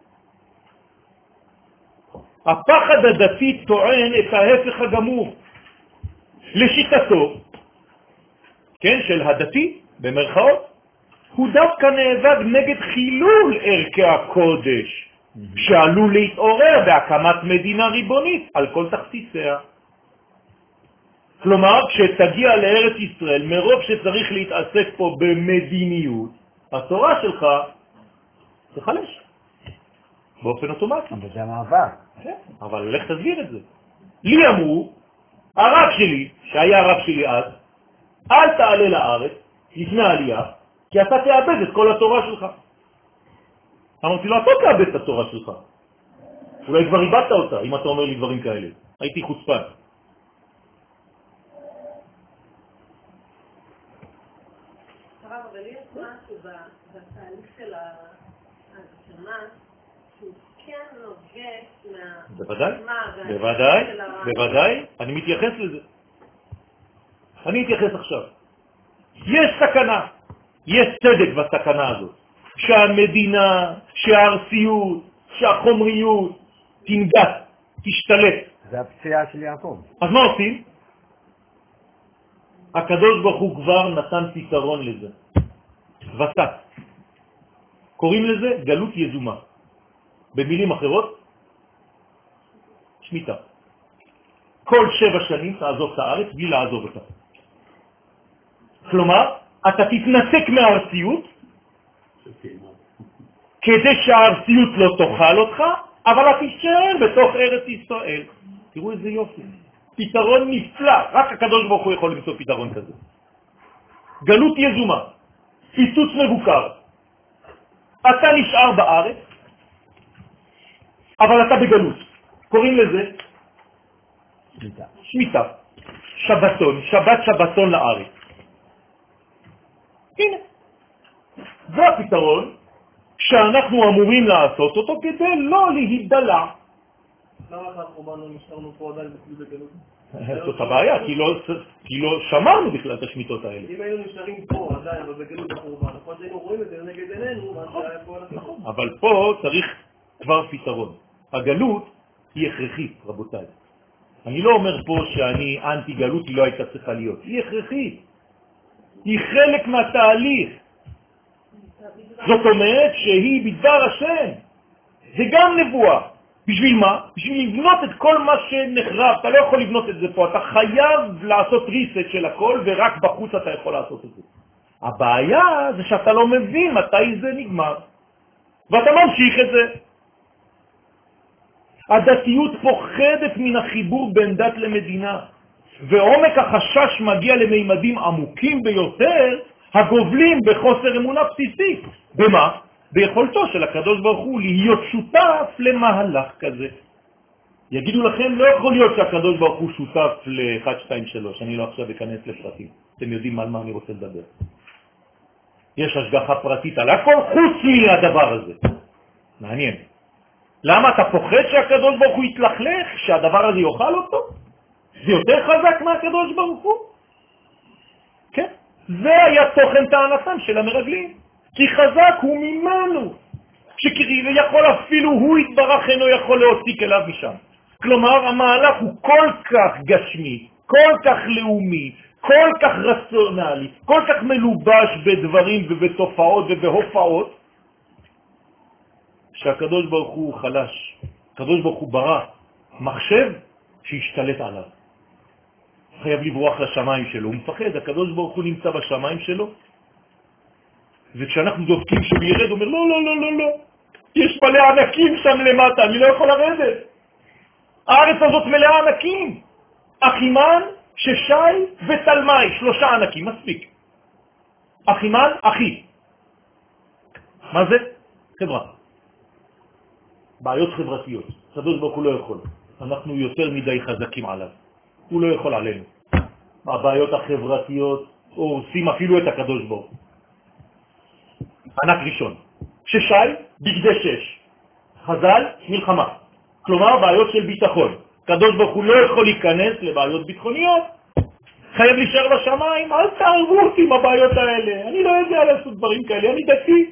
[SPEAKER 1] הפחד הדתי טוען את ההפך הגמור. לשיטתו, כן, של הדתי, במרכאות, הוא דווקא נאבק נגד חילול ערכי הקודש, שעלול להתעורר בהקמת מדינה ריבונית על כל תחתיציה. כלומר, כשתגיע לארץ ישראל, מרוב שצריך להתעסק פה במדיניות, התורה שלך תחלש. באופן אוטומטי.
[SPEAKER 2] אבל זה המעבר.
[SPEAKER 1] אבל לך תסביר את זה. לי אמרו, הרב שלי, שהיה הרב שלי אז, אל תעלה לארץ, לפני העלייה, כי אתה תאבד את כל התורה שלך. אמרתי לו, אתה תאבד את התורה שלך. אולי כבר איבדת אותה, אם אתה אומר לי דברים כאלה. הייתי חוצפן.
[SPEAKER 3] הרב,
[SPEAKER 2] אבל יש משהו בתהליך של ההגשמה, שהוא כן נוגש מה...
[SPEAKER 1] בוודאי, בוודאי, בוודאי, אני מתייחס לזה. אני אתייחס עכשיו. יש סכנה, יש צדק בסכנה הזאת, שהמדינה, שהארסיות, שהחומריות תנגס, תשתלט.
[SPEAKER 3] זה הפציעה של יעקב.
[SPEAKER 1] אז מה עושים? הקדוש ברוך הוא כבר נתן פתרון לזה. וסת. קוראים לזה גלות יזומה. במילים אחרות, שמיטה. כל שבע שנים תעזוב את הארץ בלי לעזוב אותה. כלומר, אתה תתנתק מהארציות, כדי שהארציות לא תאכל אותך, אבל אתה תישאר בתוך ארץ ישראל. תראו איזה יופי. פתרון נפלא, רק הקדוש ברוך הוא יכול למצוא פתרון כזה. גלות יזומה, פיצוץ מבוקר. אתה נשאר בארץ, אבל אתה בגלות. קוראים לזה
[SPEAKER 3] שמיטה.
[SPEAKER 1] שמיטה. שבתון, שבת שבתון לארץ. הנה. זה הפתרון שאנחנו אמורים לעשות אותו כדי לא להידלע.
[SPEAKER 4] למה אנחנו באנו נשארנו פה עדיין בגלות?
[SPEAKER 1] זאת הבעיה, כי לא שמרנו בכלל את השמיטות האלה.
[SPEAKER 4] אם היינו נשארים פה עדיין, אבל בגלות בחורבן, נכון שהיינו רואים את זה נגד עינינו,
[SPEAKER 1] נכון, אבל פה צריך כבר פתרון. הגלות היא הכרחית, רבותיי. אני לא אומר פה שאני אנטי גלות, היא לא הייתה צריכה להיות. היא הכרחית. היא חלק מהתהליך. זאת אומרת שהיא בדבר השם. זה גם נבואה. בשביל מה? בשביל לבנות את כל מה שנחרב. אתה לא יכול לבנות את זה פה. אתה חייב לעשות ריסט של הכל, ורק בחוץ אתה יכול לעשות את זה. הבעיה זה שאתה לא מבין מתי זה נגמר. ואתה ממשיך את זה. הדתיות פוחדת מן החיבור בין דת למדינה, ועומק החשש מגיע למימדים עמוקים ביותר, הגובלים בחוסר אמונה בסיסית. במה? ביכולתו של הקדוש ברוך הוא להיות שותף למהלך כזה. יגידו לכם, לא יכול להיות שהקדוש ברוך הוא שותף ל-אחת, שתיים, שלוש. אני לא עכשיו אכנס לפרטים. אתם יודעים על מה אני רוצה לדבר. יש השגחה פרטית על הכל חוץ מהדבר הזה. מעניין. למה אתה פוחד שהקדוש ברוך הוא יתלכלך, שהדבר הזה יאכל אותו? זה יותר חזק מהקדוש ברוך הוא? כן. זה היה תוכן טענתם של המרגלים. כי חזק הוא ממנו. שיכול אפילו הוא יתברך אינו יכול להוציא אליו משם. כלומר, המהלך הוא כל כך גשמי, כל כך לאומי, כל כך רציונלי, כל כך מלובש בדברים ובתופעות ובהופעות, שהקדוש ברוך הוא חלש. הקדוש ברוך הוא ברא מחשב שישתלט עליו. חייב לברוח לשמיים שלו. הוא מפחד, הקדוש ברוך הוא נמצא בשמיים שלו, וכשאנחנו דופקים שהוא ירד, הוא אומר, לא, לא, לא, לא, לא. יש מלא ענקים שם למטה, אני לא יכול לרדת. הארץ הזאת מלאה ענקים. אחימן, ששי ותלמי, שלושה ענקים, מספיק. אחימן, אחי. מה זה? חברה. בעיות חברתיות. הקדוש ברוך הוא לא יכול. אנחנו יותר מדי חזקים עליו. הוא לא יכול עלינו. הבעיות החברתיות עושים אפילו את הקדוש ברוך הוא. ענק ראשון. ששי, בגדי שש. חז"ל, מלחמה. כלומר, בעיות של ביטחון. הקדוש ברוך הוא לא יכול להיכנס לבעיות ביטחוניות. חייב להישאר בשמיים, אל תערבו אותי עם הבעיות האלה. אני לא יודע לעשות דברים כאלה, אני דתי.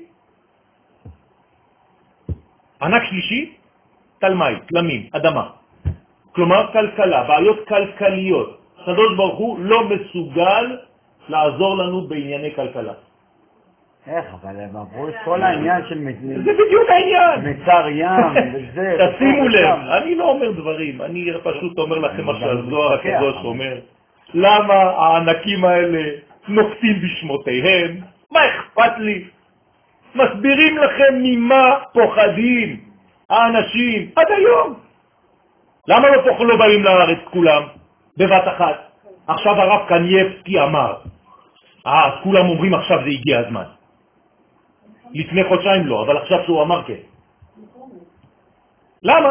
[SPEAKER 1] ענק שלישי, תלמי, תלמים, אדמה. כלומר, כלכלה, בעיות כלכליות. הקדוש ברוך הוא לא מסוגל לעזור לנו בענייני כלכלה.
[SPEAKER 3] איך, אבל הם עברו את כל העניין של
[SPEAKER 1] זה בדיוק העניין.
[SPEAKER 3] מצר ים וזה.
[SPEAKER 1] תשימו לב, אני לא אומר דברים, אני פשוט אומר לכם מה שהזוהר הקדוש אומר. למה הענקים האלה נוקטים בשמותיהם? מה אכפת לי? מסבירים לכם ממה פוחדים האנשים עד היום. למה לא פוחד לא באים לארץ כולם בבת אחת? עכשיו הרב קנייבסקי אמר, אה, אז כולם אומרים עכשיו זה הגיע הזמן. לפני חודשיים לא, אבל עכשיו שהוא אמר כן. למה?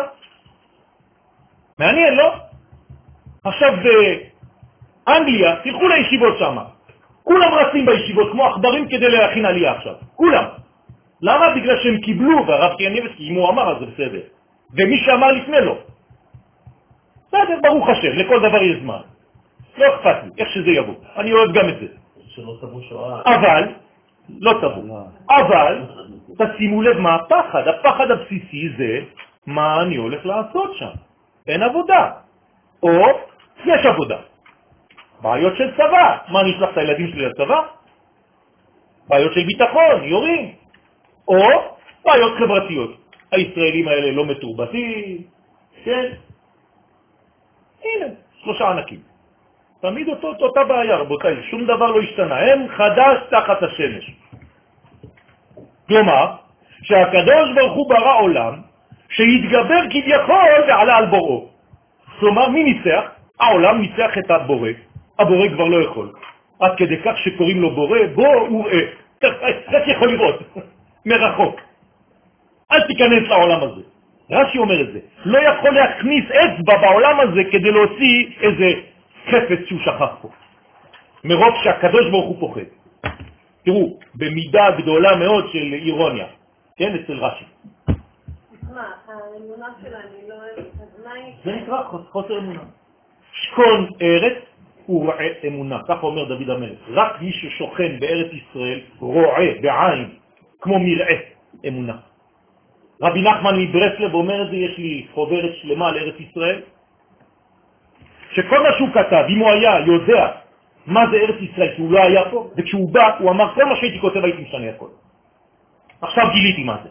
[SPEAKER 1] מעניין, לא? עכשיו באנגליה, תלכו לישיבות שם. כולם רצים בישיבות כמו עכברים כדי להכין עלייה עכשיו, כולם. למה? בגלל שהם קיבלו, והרב קניבסקי, אם הוא אמר אז זה בסדר. ומי שאמר לפני לא. בסדר, ברוך השם, לכל דבר יש זמן. לא אכפת לי, איך שזה יבוא. אני אוהב גם את זה.
[SPEAKER 4] שלא תבוא שואה.
[SPEAKER 1] אבל, לא תבוא. אבל, תשימו לב מה הפחד. הפחד הבסיסי זה מה אני הולך לעשות שם. אין עבודה. או יש עבודה. בעיות של צבא. מה, אני אשלח את הילדים שלי לצבא? בעיות של ביטחון, יורים. או בעיות חברתיות. הישראלים האלה לא מתורבתים. כן. הנה, שלושה ענקים. תמיד אותו, אותה בעיה, רבותיי, שום דבר לא השתנה. הם חדש תחת השמש. כלומר, שהקדוש ברוך הוא ברא עולם שהתגבר כביכול ועלה על בוראו. כלומר, מי ניצח? העולם ניצח את הבורא. הבורא כבר לא יכול. עד כדי כך שקוראים לו בורא, בוא וראה. רק יכול לראות, מרחוק. אל תיכנס לעולם הזה. רש"י אומר את זה. לא יכול להכניס אצבע בעולם הזה כדי להוציא איזה חפץ שהוא שכח פה. מרוב שהקדוש ברוך הוא פוחד. תראו, במידה גדולה מאוד של אירוניה. כן, אצל רש"י.
[SPEAKER 2] מה, האמונה שלה אני לא אוהבת, אז מה היא...
[SPEAKER 1] זה נקרא חוסר אמונה. שכון ארץ הוא רועה אמונה, כך אומר דוד המלך. רק מי ששוכן בארץ ישראל רועה בעין, כמו מראה אמונה. רבי נחמן מברסלב אומר את זה, יש לי חוברת שלמה על ארץ ישראל, שכל מה שהוא כתב, אם הוא היה יודע מה זה ארץ ישראל, כי הוא לא היה פה, וכשהוא בא, הוא אמר, כל מה שהייתי כותב הייתי משנה הכל. עכשיו גיליתי מה זה.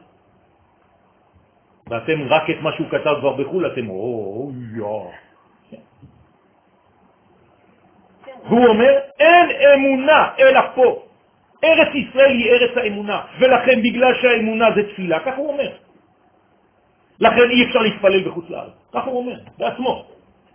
[SPEAKER 1] ואתם רק את מה שהוא כתב כבר בחול, אתם, או, יו. הוא אומר, אין אמונה אלא פה. ארץ ישראל היא ארץ האמונה, ולכן בגלל שהאמונה זה תפילה, כך הוא אומר. לכן אי אפשר להתפלל בחוץ לארץ. כך הוא אומר, בעצמו.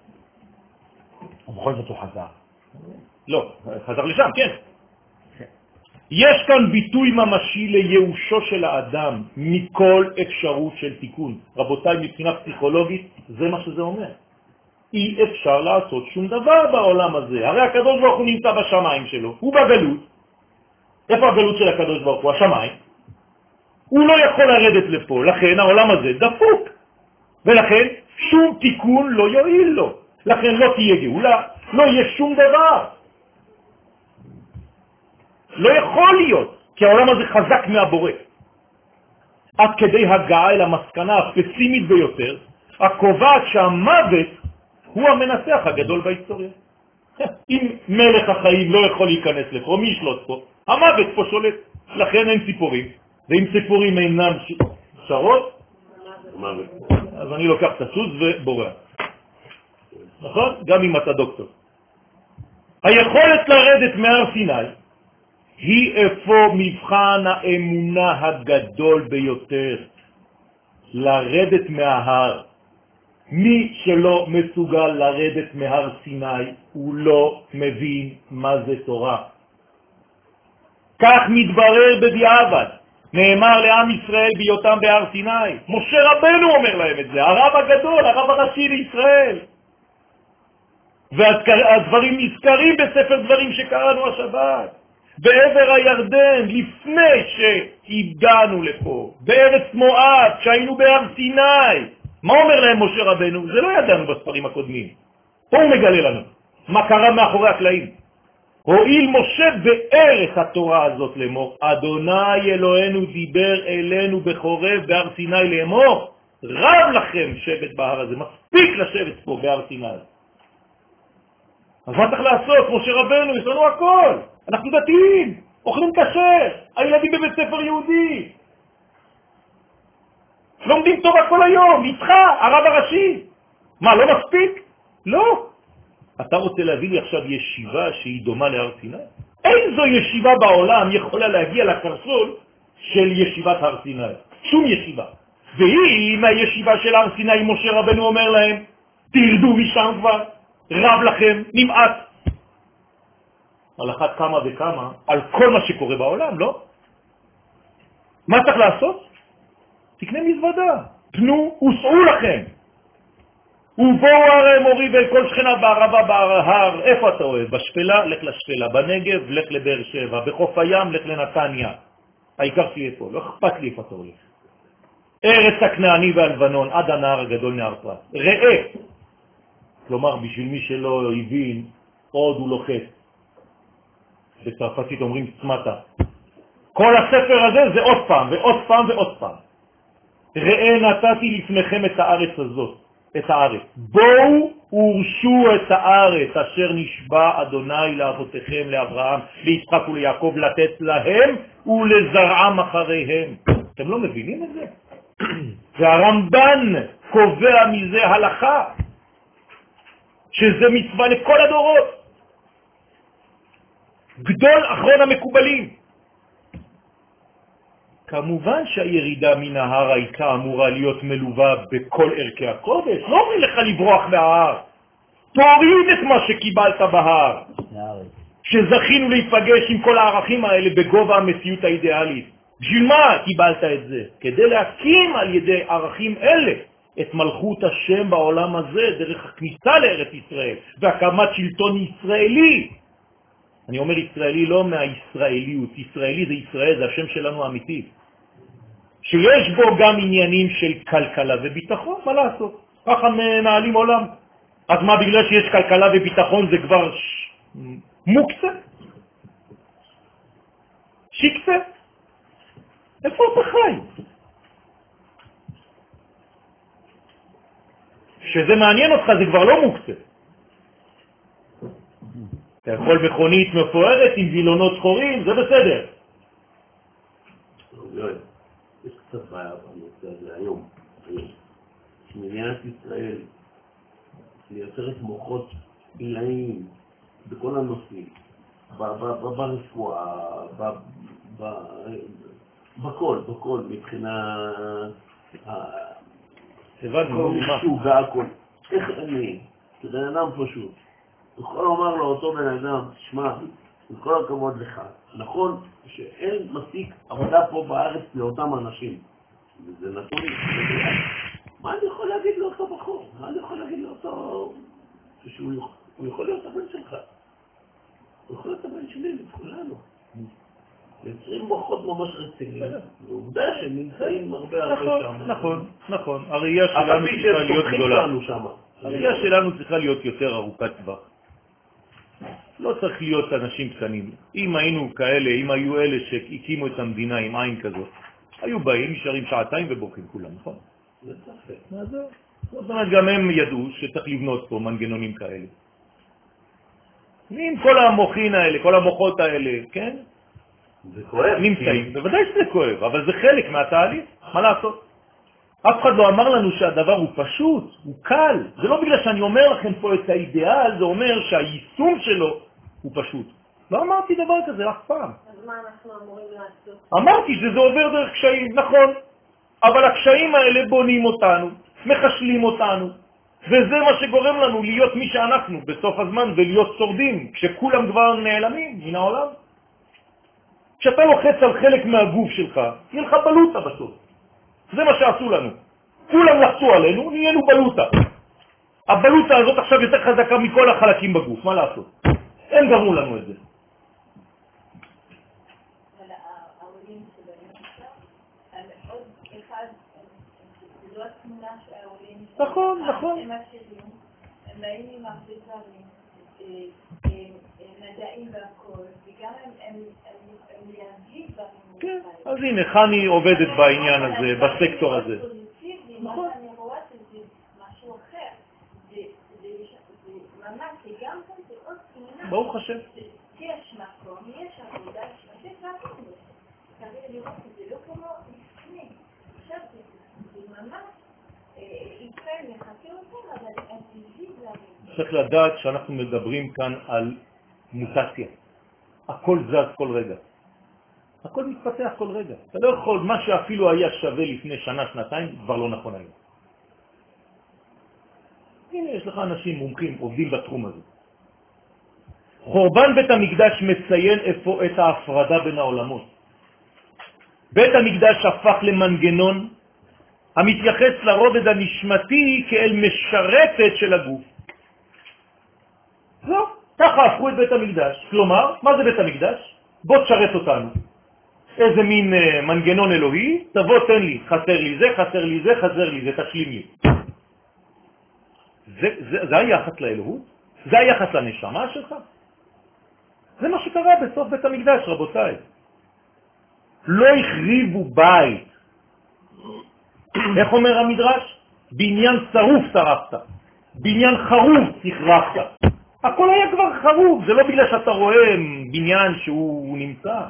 [SPEAKER 3] ובכל זאת הוא חזר.
[SPEAKER 1] לא, חזר לשם, כן. יש כאן ביטוי ממשי לייאושו של האדם מכל אפשרות של תיקון. רבותיי, מבחינה פסיכולוגית, זה מה שזה אומר. אי אפשר לעשות שום דבר בעולם הזה. הרי הקדוש ברוך הוא נמצא בשמיים שלו, הוא בגלות. איפה הגלות של הקדוש ברוך הוא? השמיים. הוא לא יכול לרדת לפה, לכן העולם הזה דפוק. ולכן שום תיקון לא יועיל לו. לכן לא תהיה גאולה, לא יהיה שום דבר. לא יכול להיות, כי העולם הזה חזק מהבורא. עד כדי הגעה אל המסקנה הפסימית ביותר, הקובעת שהמוות הוא המנצח הגדול בהיסטוריה. אם מלך החיים לא יכול להיכנס לפה, מי ישלוט פה? המוות פה שולט, לכן אין ציפורים. ואם ציפורים אינם שרות, אז אני לוקח את הסוס ובורח. נכון? גם אם אתה דוקטור. היכולת לרדת מהר סיני היא איפה מבחן האמונה הגדול ביותר. לרדת מההר. מי שלא מסוגל לרדת מהר סיני הוא לא מבין מה זה תורה. כך מתברר בדיעבד. נאמר לעם ישראל בהיותם בהר סיני. משה רבנו אומר להם את זה, הרב הגדול, הרב הראשי לישראל. והדברים נזכרים בספר דברים שקראנו השבת. בעבר הירדן, לפני שהגענו לפה, בארץ מואב, שהיינו בהר סיני. מה אומר להם משה רבנו? זה לא ידענו בספרים הקודמים. פה הוא מגלה לנו מה קרה מאחורי הקלעים. הועיל משה בערך התורה הזאת לאמור, אדוני אלוהינו דיבר אלינו בחורב בהר סיני לאמור, רב לכם שבט בהר הזה, מספיק לשבת פה בהר סיני. אז מה צריך לעשות? משה רבנו, יש לנו הכל. אנחנו דתיים, אוכלים כשר, הילדים בבית ספר יהודי. לומדים תורה כל היום, איתך, הרב הראשי. מה, לא מספיק? לא. אתה רוצה להביא לי עכשיו ישיבה שהיא דומה להר סיני? איזו ישיבה בעולם יכולה להגיע לקרסול של ישיבת הר סיני? שום ישיבה. והיא מהישיבה של הר סיני, משה רבנו אומר להם, תרדו משם כבר, רב לכם, נמעט. על אחת כמה וכמה, על כל מה שקורה בעולם, לא? מה צריך לעשות? תקנה מזוודה, תנו וסעו לכם. ובואו הרי מורי ואל כל שכנה בערבה בהר. איפה אתה אוהב? בשפלה, לך לשפלה. בנגב, לך לבאר שבע. בחוף הים, לך לנתניה. העיקר תהיה פה, לא אכפת לי איפה אתה הולך. ארץ הכנעני והלבנון, עד הנהר הגדול נהר פרת. ראה. כלומר, בשביל מי שלא הבין, עוד הוא לוחץ. בצרפתית אומרים צמתה. כל הספר הזה זה עוד פעם, ועוד פעם ועוד פעם. ראה נתתי לפניכם את הארץ הזאת, את הארץ. בואו ורשו את הארץ אשר נשבע אדוני לאבותיכם, לאברהם, ליצחק וליעקב, לתת להם ולזרעם אחריהם. אתם לא מבינים את זה? והרמב"ן קובע מזה הלכה, שזה מצווה לכל הדורות. גדול אחרון המקובלים. כמובן שהירידה מן ההר הייתה אמורה להיות מלווה בכל ערכי הקודש. לא אומרים לך לברוח מההר. תוריד את מה שקיבלת בהר. שזכינו להיפגש עם כל הערכים האלה בגובה המציאות האידיאלית. בשביל מה קיבלת את זה? כדי להקים על ידי ערכים אלה את מלכות השם בעולם הזה, דרך הכניסה לארץ ישראל והקמת שלטון ישראלי. אני אומר ישראלי לא מהישראליות, ישראלי זה ישראל, זה השם שלנו האמיתי. שיש בו גם עניינים של כלכלה וביטחון, מה לעשות? ככה מנהלים עולם. אז מה, בגלל שיש כלכלה וביטחון זה כבר ש... מוקצה? שיקצה? איפה אתה חי? שזה מעניין אותך זה כבר לא מוקצה. אתה יכול מכונית מפוארת עם וילונות שחורים, זה בסדר.
[SPEAKER 4] יש קצת בעיה בנושא הזה היום. שמדינת ישראל מייצרת מוחות עילאיים בכל הנושאים, ברפואה, בכל, בכל, מבחינה
[SPEAKER 1] הבנו, מה?
[SPEAKER 4] שוגע הכל. איך אני, כבן אדם פשוט, יכול לומר לו אותו בן אדם, תשמע, עם כל הכבוד לך, נכון שאין מספיק עבודה פה בארץ לאותם אנשים, וזה נתון, מה אני יכול להגיד לאותו בחור? מה אני יכול להגיד לאותו, שהוא יכול להיות הבן שלך, הוא יכול להיות הבן שלי, לכולנו. יוצרים מוחות ממש רציניים, ועובדה שהם נמצאים הרבה הרבה שם.
[SPEAKER 1] נכון, נכון. הראייה שלנו צריכה להיות גדולה. הראייה שלנו צריכה להיות יותר ארוכת טווח. לא צריך להיות אנשים קטנים. אם היינו כאלה, אם היו אלה שהקימו את המדינה עם עין כזאת, היו באים, נשארים שעתיים ובורחים כולם, נכון?
[SPEAKER 4] זה צפה.
[SPEAKER 1] מה זה? זאת אומרת, גם הם ידעו שצריך לבנות פה מנגנונים כאלה. עם כל המוחין האלה, כל המוחות האלה, כן?
[SPEAKER 4] זה כואב.
[SPEAKER 1] נמצאים, בוודאי שזה כואב, אבל זה חלק מהתהליך, מה לעשות? אף אחד לא אמר לנו שהדבר הוא פשוט, הוא קל. זה לא בגלל שאני אומר לכם פה את האידאל, זה אומר שהיישום שלו הוא פשוט. לא אמרתי דבר כזה אף פעם.
[SPEAKER 2] אז מה אנחנו אמורים לעשות?
[SPEAKER 1] אמרתי שזה עובר דרך קשיים, נכון. אבל הקשיים האלה בונים אותנו, מחשלים אותנו, וזה מה שגורם לנו להיות מי שאנחנו בסוף הזמן ולהיות שורדים, כשכולם כבר נעלמים מן העולם. כשאתה לוחץ על חלק מהגוף שלך, יהיה לך בלוטה בסוף. זה מה שעשו לנו. כולם לחצו עלינו, נהיינו בלוטה. הבלוטה הזאת עכשיו יותר חזקה מכל החלקים בגוף, מה לעשות? הם גרמו לנו את זה.
[SPEAKER 2] אבל העולים שבאים עכשיו, עוד אחד, זו התמונה שהעולים...
[SPEAKER 1] נכון, נכון.
[SPEAKER 2] הם עשירים, הם באים עם הרבה דברים, מדעים והכל, וגם הם להביא דברים.
[SPEAKER 1] כן, אז הנה, חני עובדת בעניין הזה, בסקטור הזה.
[SPEAKER 2] נכון. אני רואה שזה משהו אחר, זה ממש, גם כאן זה עוד תמונה.
[SPEAKER 1] ברוך השם.
[SPEAKER 2] יש מקום, יש עבודה, יש מקום. צריך לראות שזה לא כמו לפני. עכשיו זה ממש, ישראל מחכה יותר, אבל הם תזיז להם.
[SPEAKER 1] צריך לדעת שאנחנו מדברים כאן על מוטציה. הכל זז כל רגע. הכל מתפתח כל רגע. אתה לא יכול, מה שאפילו היה שווה לפני שנה, שנתיים, כבר לא נכון היום. הנה, יש לך אנשים מומחים, עובדים בתחום הזה. חורבן בית המקדש מציין איפה את ההפרדה בין העולמות. בית המקדש הפך למנגנון המתייחס לרובד הנשמתי כאל משרתת של הגוף. לא, ככה הפכו את בית המקדש. כלומר, מה זה בית המקדש? בוא תשרת אותנו. איזה מין uh, מנגנון אלוהי, תבוא תן לי, חסר לי זה, חסר לי זה, חסר לי זה, תשלים לי. זה, זה, זה היחס לאלוהות? זה היחס לנשמה שלך? זה מה שקרה בסוף בית המקדש, רבותיי. לא החריבו בית. איך אומר המדרש? בניין שרוף שרפת, בניין חרוב תחרפת. הכל היה כבר חרוב, זה לא בגלל שאתה רואה בניין שהוא נמצא.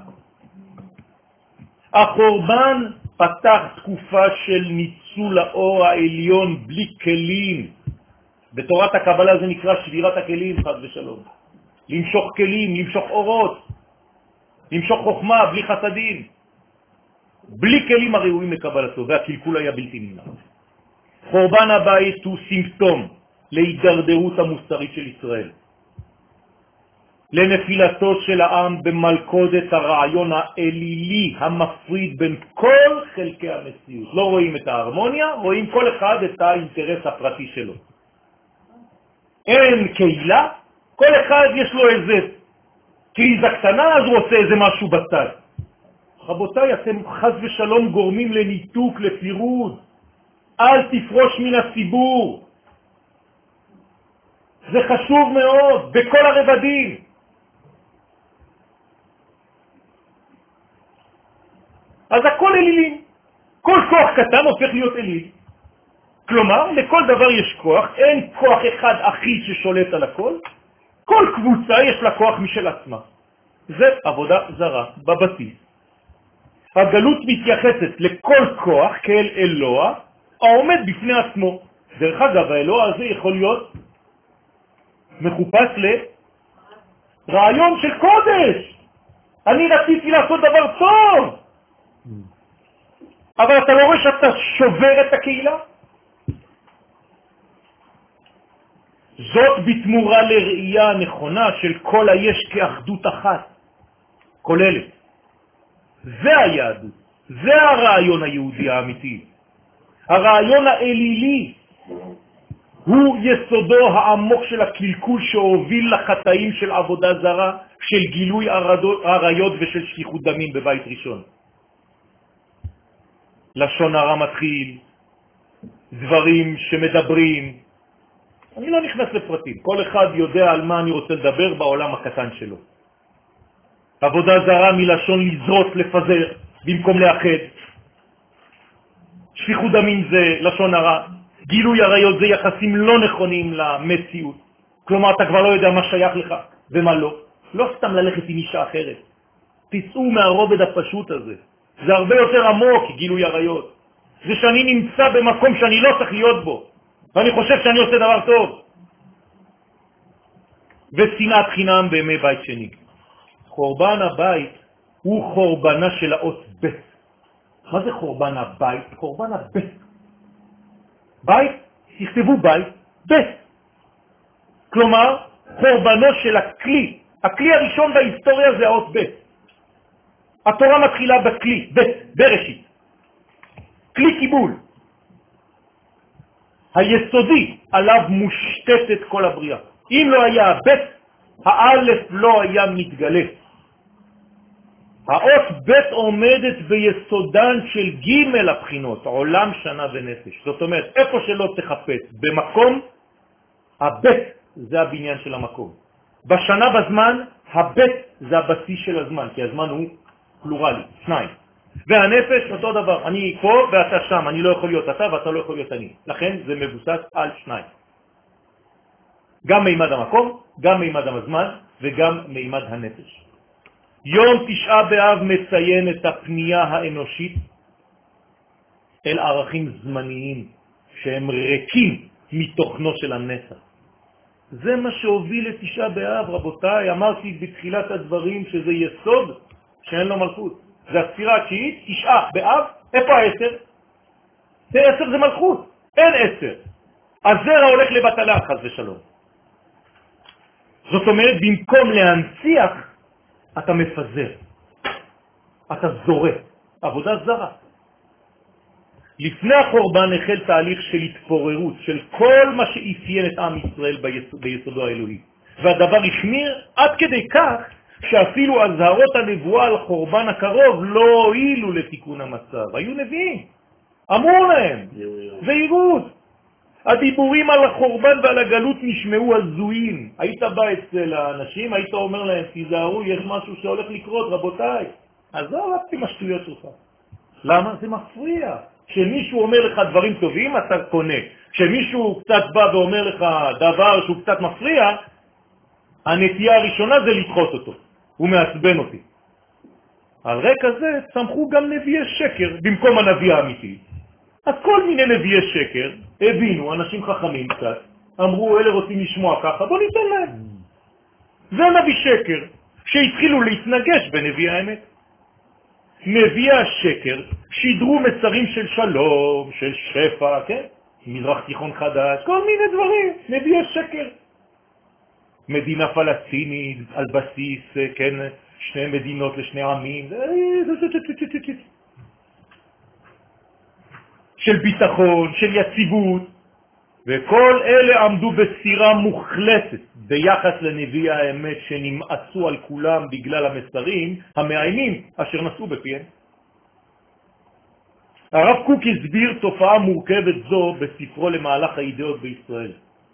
[SPEAKER 1] החורבן פתח תקופה של ניצול האור העליון בלי כלים. בתורת הקבלה זה נקרא שבירת הכלים, חד ושלום. למשוך כלים, למשוך אורות, למשוך חוכמה בלי חסדים. בלי כלים הראויים לקבלתו, והקלקול היה בלתי נמנע. חורבן הבית הוא סימפטום להידרדרות המוסרית של ישראל, לנפילתו של העם במלכודת הרעיון האלילי המפריד בין כל חלקי המציאות. לא רואים את ההרמוניה, רואים כל אחד את האינטרס הפרטי שלו. אין קהילה, כל אחד יש לו איזה קריזה קטנה, אז הוא עושה איזה משהו בצד. רבותיי, אתם חס ושלום גורמים לניתוק, לפירוד. אל תפרוש מן הציבור. זה חשוב מאוד, בכל הרבדים. אז הכל אלילים. כל כוח קטן הופך להיות אליל. כלומר, לכל דבר יש כוח, אין כוח אחד אחיד ששולט על הכל. כל קבוצה יש לה כוח משל עצמה. זה עבודה זרה בבסיס. הגלות מתייחסת לכל כוח כאל אלוה העומד בפני עצמו. דרך אגב, האלוה הזה יכול להיות מחופש לרעיון של קודש. אני רציתי לעשות דבר טוב, אבל אתה לא רואה שאתה שובר את הקהילה? זאת בתמורה לראייה הנכונה של כל היש כאחדות אחת כוללת. זה היהדות, זה הרעיון היהודי האמיתי. הרעיון האלילי הוא יסודו העמוק של הקלקול שהוביל לחטאים של עבודה זרה, של גילוי עריות ושל שפיכות דמים בבית ראשון. לשון הרע מתחיל, דברים שמדברים. אני לא נכנס לפרטים, כל אחד יודע על מה אני רוצה לדבר בעולם הקטן שלו. עבודה זרה מלשון לזרות, לפזר, במקום לאחד. שפיכות דמים זה לשון הרע. גילוי עריות זה יחסים לא נכונים למציאות. כלומר, אתה כבר לא יודע מה שייך לך ומה לא. לא סתם ללכת עם אישה אחרת. תצאו מהרובד הפשוט הזה. זה הרבה יותר עמוק, גילוי עריות. זה שאני נמצא במקום שאני לא צריך להיות בו, ואני חושב שאני עושה דבר טוב. ושנאת חינם בימי בית שני. חורבן הבית הוא חורבנה של האות ב'. מה זה חורבן הבית? חורבן הבית. בית, תכתבו בית, בית. כלומר, חורבנו של הכלי. הכלי הראשון בהיסטוריה זה האות בית. התורה מתחילה בכלי, בית, בראשית. כלי קיבול. היסודי עליו מושתתת כל הבריאה. אם לא היה בית, האלף לא היה מתגלה. האות בית עומדת ביסודן של ג' הבחינות, עולם, שנה ונפש. זאת אומרת, איפה שלא תחפש, במקום, הבית זה הבניין של המקום. בשנה בזמן, הבית זה הבסיס של הזמן, כי הזמן הוא פלורלי, שניים. והנפש אותו דבר, אני פה ואתה שם, אני לא יכול להיות אתה ואתה לא יכול להיות אני. לכן זה מבוסס על שניים. גם מימד המקום, גם מימד הזמן וגם מימד הנפש. יום תשעה באב מציין את הפנייה האנושית אל ערכים זמניים שהם ריקים מתוכנו של הנצח. זה מה שהוביל לתשעה באב, רבותיי. אמרתי בתחילת הדברים שזה יסוד שאין לו מלכות. זה הספירה התשיעית, תשעה באב. איפה העשר? זה עשר זה מלכות, אין עשר. הזרע הולך לבטלה, חס ושלום. זאת אומרת, במקום להנציח, אתה מפזר, אתה זורק, עבודה זרה. לפני החורבן החל תהליך של התפוררות, של כל מה שאפיין את עם ישראל ביסוד, ביסודו האלוהי. והדבר החמיר עד כדי כך שאפילו הזהרות הנבואה על חורבן הקרוב לא הועילו לתיקון המצב. היו נביאים, אמרו להם, זהירות. הדיבורים על החורבן ועל הגלות נשמעו הזויים. היית בא אצל האנשים, היית אומר להם, תיזהרו, יש משהו שהולך לקרות, רבותיי. אז לא רק משטויות שלך. למה? זה מפריע. כשמישהו אומר לך דברים טובים, אתה קונה. כשמישהו קצת בא ואומר לך דבר שהוא קצת מפריע, הנטייה הראשונה זה לדחות אותו. הוא מעצבן אותי. על רקע זה צמחו גם נביאי שקר במקום הנביא האמיתי. אז כל מיני נביאי שקר הבינו, אנשים חכמים קצת, אמרו, אלה רוצים לשמוע ככה, בוא ניתן להם. זה נביא שקר שהתחילו להתנגש בנביא האמת. נביאי השקר שידרו מסרים של שלום, של שפע, כן? מזרח תיכון חדש, כל מיני דברים, נביאי שקר. מדינה פלסטינית על בסיס, כן, שני מדינות לשני עמים, של ביטחון, של יציבות, וכל אלה עמדו בסתירה מוחלטת ביחס לנביא האמת שנמאסו על כולם בגלל המסרים המאיימים אשר נשאו בפיהם. הרב קוק הסביר תופעה מורכבת זו בספרו למהלך האידאות בישראל.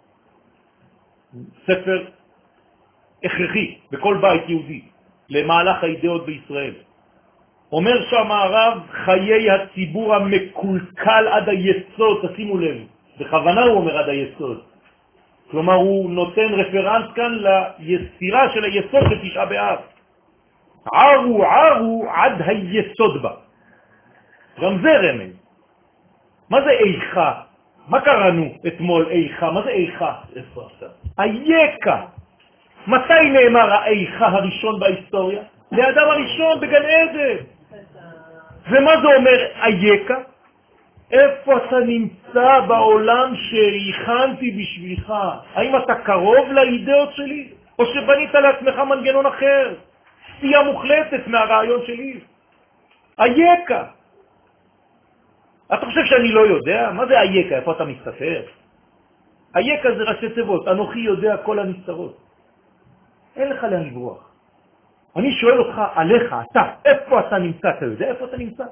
[SPEAKER 1] ספר הכרחי בכל בית יהודי למהלך האידאות בישראל. אומר שם הרב, חיי הציבור המקולקל עד היסוד, תשימו לב, בכוונה הוא אומר עד היסוד. כלומר הוא נותן רפרנס כאן ליצירה של היסוד של תשעה באב. ערו ערו עד היסוד בה. גם זה רמז. מה זה איכה? מה קראנו אתמול איכה? מה זה איכה? איפה אתה? אייכה. מתי נאמר האיכה הראשון בהיסטוריה? לאדם הראשון בגן עדן. ומה זה אומר אייכה? איפה אתה נמצא בעולם שהכנתי בשבילך? האם אתה קרוב לאידאות שלי? או שבנית לעצמך מנגנון אחר? סטייה מוחלטת מהרעיון שלי. אייכה. אתה חושב שאני לא יודע? מה זה אייכה? איפה אתה מסתפר? אייכה זה ראשי תיבות. אנוכי יודע כל הנסתרות. אין לך לאן לברוח. אני שואל אותך עליך, אתה, איפה אתה נמצא? אתה יודע איפה אתה נמצא?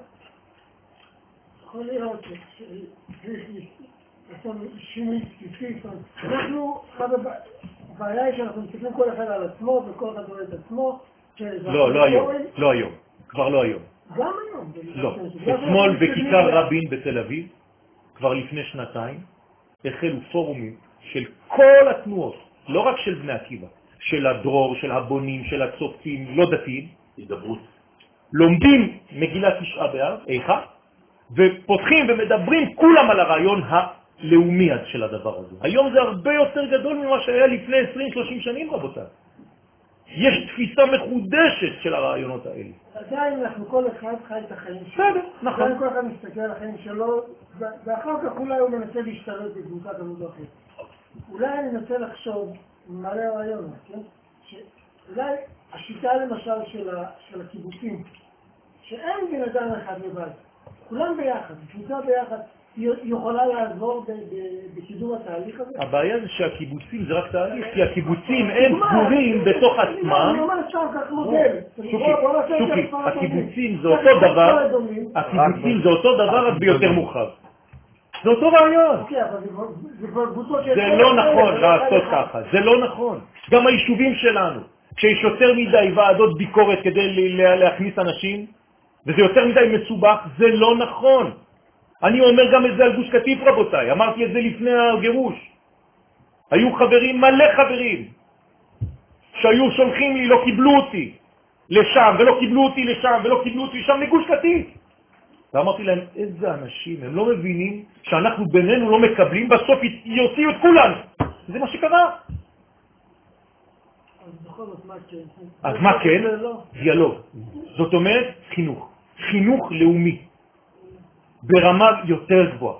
[SPEAKER 5] יכול לראות שצריך לעשות שינוי בסיסי. אנחנו, הבעיה היא שאנחנו מסתכלים כל אחד על עצמו וכל אחד רואה את עצמו.
[SPEAKER 1] לא, לא היום, לא היום, כבר לא היום.
[SPEAKER 5] גם היום.
[SPEAKER 1] לא, אתמול בכיכר רבין בתל אביב, כבר לפני שנתיים, החלו פורומים של כל התנועות, לא רק של בני עקיבא, של הדרור, של הבונים, של הצופים, לא דתיים, ידברות. לומדים מגילת תשעה באב, איכה, ופותחים ומדברים כולם על הרעיון הלאומי של הדבר הזה. היום זה הרבה יותר גדול ממה שהיה לפני עשרים שלושים שנים, רבותיי. יש תפיסה מחודשת של הרעיונות האלה.
[SPEAKER 5] עדיין אנחנו כל אחד חי את החיים שלו.
[SPEAKER 1] בסדר, נכון.
[SPEAKER 5] כל אחד מסתכל על החיים שלו, ואחר כך אולי הוא מנסה להשתלט בקבוצת עמוד אחרת. אולי אני מנסה לחשוב, מלא רעיון, כן? שאולי השיטה למשל של, ה, של הקיבוצים, שאין בן אדם אחד לבד, כולם ביחד, קבוצה ביחד, היא יכולה לעזור ב, ב, בקידום התהליך הזה?
[SPEAKER 1] הבעיה זה שהקיבוצים זה רק תהליך, כי הקיבוצים הם סגורים בתוך עצמם.
[SPEAKER 5] אני אומר שם כך מודל.
[SPEAKER 1] שוקי, הקיבוצים זה אותו דבר, הקיבוצים זה אותו דבר רק ביותר מורחב. זה אותו רעיון. זה לא נכון לעשות ככה, זה לא נכון. גם היישובים שלנו, כשיש יותר מדי ועדות ביקורת כדי להכניס אנשים, וזה יותר מדי מסובך, זה לא נכון. אני אומר גם את זה על גוש קטיף, רבותיי, אמרתי את זה לפני הגירוש. היו חברים, מלא חברים, שהיו שולחים לי, לא קיבלו אותי לשם, ולא קיבלו אותי לשם, ולא קיבלו אותי לשם לגוש קטיף. ואמרתי להם, איזה אנשים, הם לא מבינים שאנחנו בינינו לא מקבלים, בסוף יוציאו את כולנו. זה מה שקרה. אז מה כן? דיאלוג. זאת אומרת, חינוך. חינוך לאומי. ברמה יותר גבוהה.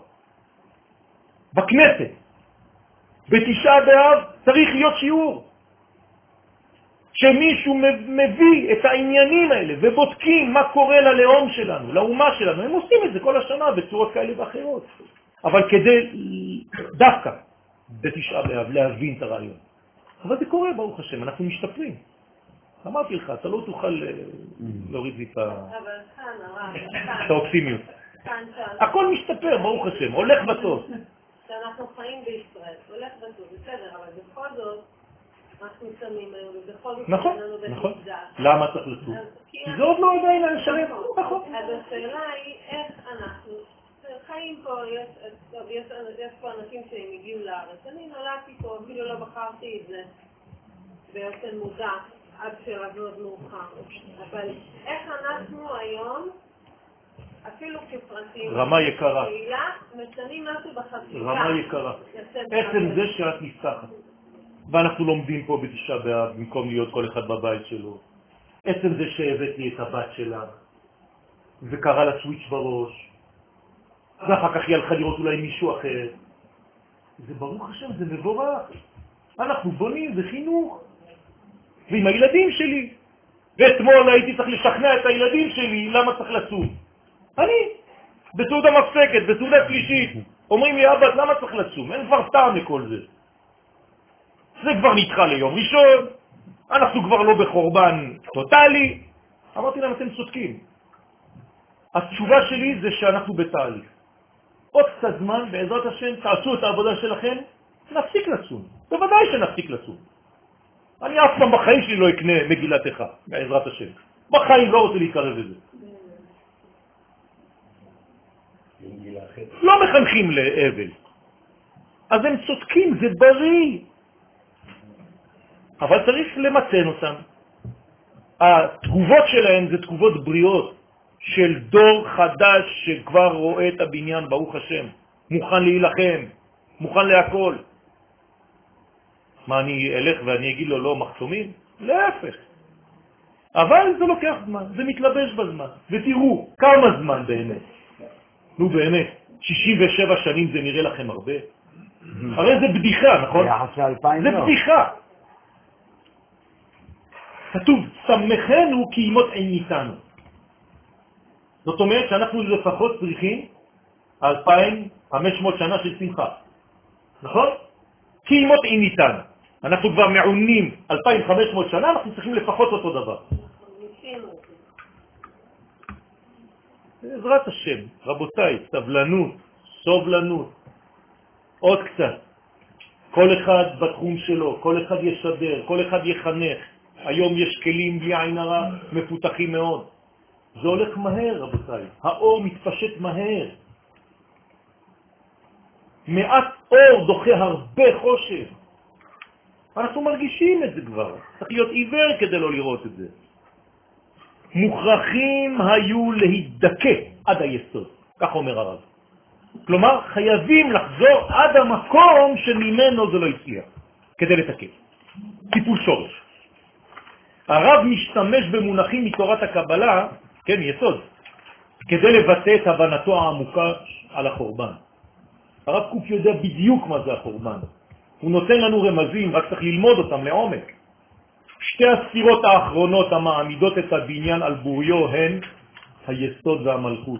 [SPEAKER 1] בכנסת. בתשעה באב צריך להיות שיעור. שמישהו מביא את העניינים האלה ובודקים מה קורה ללאום שלנו, לאומה שלנו. הם עושים את זה כל השנה בצורות כאלה ואחרות. אבל כדי דווקא בתשעה באב להבין את הרעיון. אבל זה קורה, ברוך השם, אנחנו משתפרים. אמרתי לך, אתה לא תוכל להוריד לי את האופטימיות. הכל משתפר, ברוך השם, הולך בטוב.
[SPEAKER 2] שאנחנו חיים בישראל, הולך בטוב, בסדר, אבל בכל זאת, אנחנו שמים היום, ובכל זאת,
[SPEAKER 1] נכון, נכון. למה צריך לצום? כי זה עוד לא עדיין לשלם. נכון.
[SPEAKER 2] אז השאלה היא, איך אנחנו חיים פה, יש פה אנשים שהם הגיעו לארץ. אני נולדתי פה, אפילו לא בחרתי את זה באופן מודע, עד שלבנות מאוחר. אבל איך אנחנו היום, אפילו כפרטים,
[SPEAKER 1] רמה יקרה.
[SPEAKER 2] קהילה, משנים משהו בחשיבה.
[SPEAKER 1] רמה יקרה. עצם זה שאת נפתחת. ואנחנו לומדים פה בתשעה באב, במקום להיות כל אחד בבית שלו. עצם זה שהבאת לי את הבת שלה, וקרא לה סוויץ' בראש, ואחר כך היא הלכה לראות אולי מישהו אחר. זה ברוך השם, זה מבורך. אנחנו בונים, זה חינוך. ועם הילדים שלי. ואתמול הייתי צריך לשכנע את הילדים שלי למה צריך לצום. אני, בסעודה מפסקת, בסעודה שלישית, אומרים לי, אבא, למה צריך לצום? אין כבר טעם לכל זה. זה כבר נדחה ליום ראשון, אנחנו כבר לא בחורבן טוטלי. אמרתי להם, אתם צודקים. התשובה שלי זה שאנחנו בתהליך. עוד קצת זמן, בעזרת השם, תעשו את העבודה שלכם, נפסיק לצום. בוודאי שנפסיק לצום. אני אף פעם בחיים שלי לא אקנה מגילת אחד, בעזרת השם. בחיים לא רוצה להיקרב את זה. לא מחנכים לאבל. אז הם צודקים, זה בריא. אבל צריך למצן אותם. התגובות שלהם זה תגובות בריאות של דור חדש שכבר רואה את הבניין, ברוך השם, מוכן להילחם, מוכן להכל. מה, אני אלך ואני אגיד לו לא מחסומים? להפך. אבל זה לוקח זמן, זה מתלבש בזמן. ותראו, כמה זמן באמת. נו באמת, שישים ושבע שנים זה נראה לכם הרבה. הרי זה בדיחה, נכון? זה בדיחה. כתוב, שמחנו כי ימות אין איתנו. זאת אומרת שאנחנו לפחות צריכים אלפיים וחמש מאות שנה של שמחה. נכון? כי ימות אין איתנו. אנחנו כבר מעונים אלפיים וחמש מאות שנה, אנחנו צריכים לפחות אותו דבר. בעזרת השם, רבותיי, סבלנות, סובלנות, עוד קצת. כל אחד בתחום שלו, כל אחד ישדר, כל אחד יחנך. היום יש כלים בלי עין הרע מפותחים מאוד. זה הולך מהר, רבותיי. האור מתפשט מהר. מעט אור דוחה הרבה חושך. אנחנו מרגישים את זה כבר. צריך להיות עיוור כדי לא לראות את זה. מוכרחים היו להידקה עד היסוד. כך אומר הרב. כלומר, חייבים לחזור עד המקום שממנו זה לא הצליח, כדי לתקן. טיפול שורש. הרב משתמש במונחים מתורת הקבלה, כן, יסוד, כדי לבטא את הבנתו העמוקה על החורבן. הרב קוק יודע בדיוק מה זה החורבן. הוא נותן לנו רמזים, רק צריך ללמוד אותם לעומק. שתי הספירות האחרונות המעמידות את הבניין על בוריו הן היסוד והמלכות.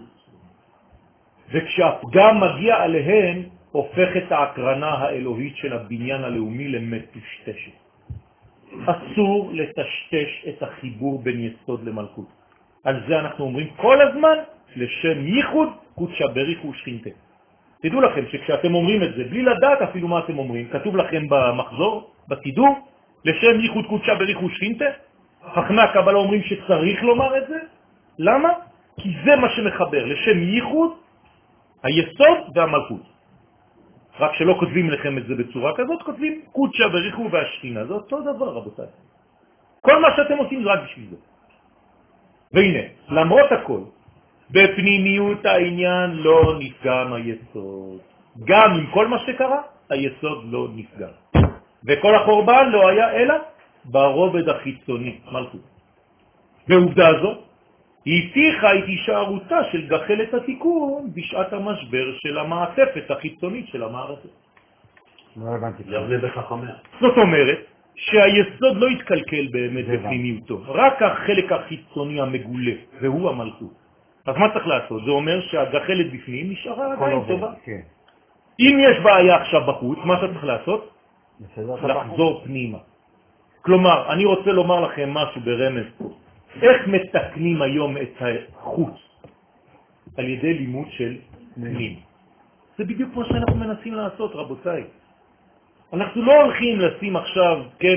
[SPEAKER 1] וכשהפגם מגיע עליהן, הופך את ההקרנה האלוהית של הבניין הלאומי למטושטשת. אסור לטשטש את החיבור בין יסוד למלכות. על זה אנחנו אומרים כל הזמן, לשם ייחוד קודשא בריך ושכינתה. תדעו לכם שכשאתם אומרים את זה, בלי לדעת אפילו מה אתם אומרים, כתוב לכם במחזור, בתידור, לשם ייחוד קודשא בריך ושכינתה. חכמי הקבלה אומרים שצריך לומר את זה. למה? כי זה מה שמחבר, לשם ייחוד, היסוד והמלכות. רק שלא כותבים לכם את זה בצורה כזאת, כותבים קודשא בריך והשכינה. זה אותו דבר, רבותיי. כל מה שאתם עושים זה רק בשביל זה. והנה, למרות הכל, בפנימיות העניין לא נפגם היסוד. גם עם כל מה שקרה, היסוד לא נפגם. וכל החורבן לא היה אלא ברובד החיצוני, מלכות. ועובדה הזאת, היא הבטיחה את הישארותה של גחלת התיקון בשעת המשבר של המעטפת החיצונית של המערכת.
[SPEAKER 3] לא הבנתי.
[SPEAKER 4] יבנה בחכמיה.
[SPEAKER 1] זאת אומרת שהיסוד לא יתקלקל באמת בפנימיותו, רק החלק החיצוני המגולה, והוא המלכות. אז מה צריך לעשות? זה אומר שהגחלת בפנים נשארה עדיין טובה. אם יש בעיה עכשיו בחוץ, מה צריך לעשות? לחזור פנימה. כלומר, אני רוצה לומר לכם משהו ברמז. איך מתקנים היום את החוץ? על ידי לימוד של פנים. זה בדיוק מה שאנחנו מנסים לעשות, רבותיי. אנחנו לא הולכים לשים עכשיו, כן,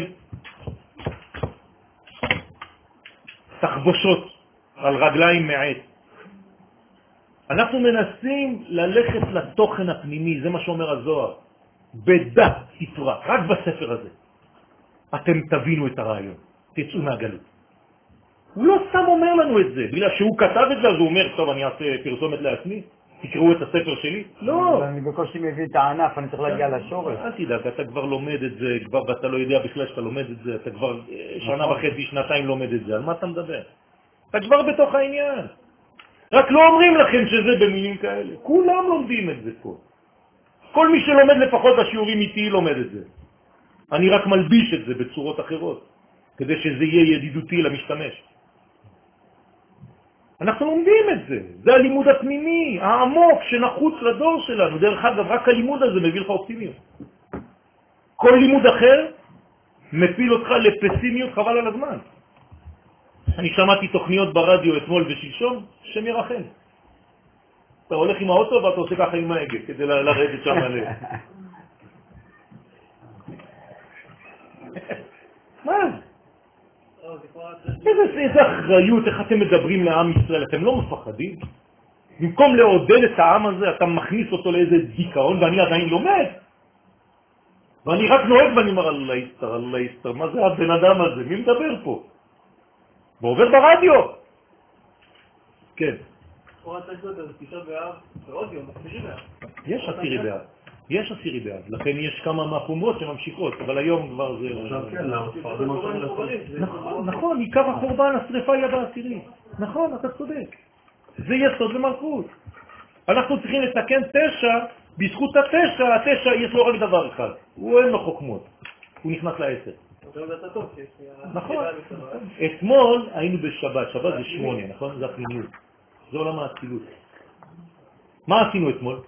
[SPEAKER 1] תחבושות על רגליים מעט. אנחנו מנסים ללכת לתוכן הפנימי, זה מה שאומר הזוהר. בדעת ספרה, רק בספר הזה. אתם תבינו את הרעיון, תצאו מהגלות. הוא לא סתם אומר לנו את זה, בגלל שהוא כתב את זה, אז הוא אומר, טוב, אני אעשה פרסומת לעצמי, תקראו את הספר שלי. לא.
[SPEAKER 3] אני בקושי מביא את הענף, אני צריך להגיע לשורש.
[SPEAKER 1] אל תדאג, אתה כבר לומד את זה, כבר, ואתה לא יודע בכלל שאתה לומד את זה, אתה כבר שנה וחצי, שנתיים לומד את זה, על מה אתה מדבר? אתה כבר בתוך העניין. רק לא אומרים לכם שזה במילים כאלה. כולם לומדים את זה פה. כל מי שלומד לפחות השיעורים איתי לומד את זה. אני רק מלביש את זה בצורות אחרות, כדי שזה יהיה ידידותי למשתמש. אנחנו לומדים את זה. זה הלימוד הפנימי, העמוק, שנחוץ לדור שלנו. דרך אגב, רק הלימוד הזה מביא לך אופטימיות. כל לימוד אחר מפיל אותך לפסימיות חבל על הזמן. אני שמעתי תוכניות ברדיו אתמול ושלשום, שם ירחם. אתה הולך עם האוטו ואתה עושה ככה עם ההגה, כדי לרדת שם עליה. מה זה? איזה אחריות, איך אתם מדברים לעם ישראל? אתם לא מפחדים? במקום לעודד את העם הזה, אתה מכניס אותו לאיזה דיכאון, ואני עדיין לומד. ואני רק נוהג ואני אומר, אללה יסתר, אללה יסתר, מה זה הבן אדם הזה? מי מדבר פה? ועובר ברדיו. כן. יש עשירי באב. יש עשירי באב. לכן יש כמה מהחומרות שממשיכות, אבל היום כבר זה... נכון, עיקר החורבן, השריפה היא בעשירי. נכון, אתה צודק. זה יסוד למלכות. אנחנו צריכים לתקן תשע, בזכות התשע, התשע יש לו רק דבר אחד. הוא אין לו חוכמות. הוא נכנס לעשר. נכון. אתמול היינו בשבת, שבת זה שמונה, נכון? זה הפנימיות. זה עולם האצילות. מה עשינו אתמול?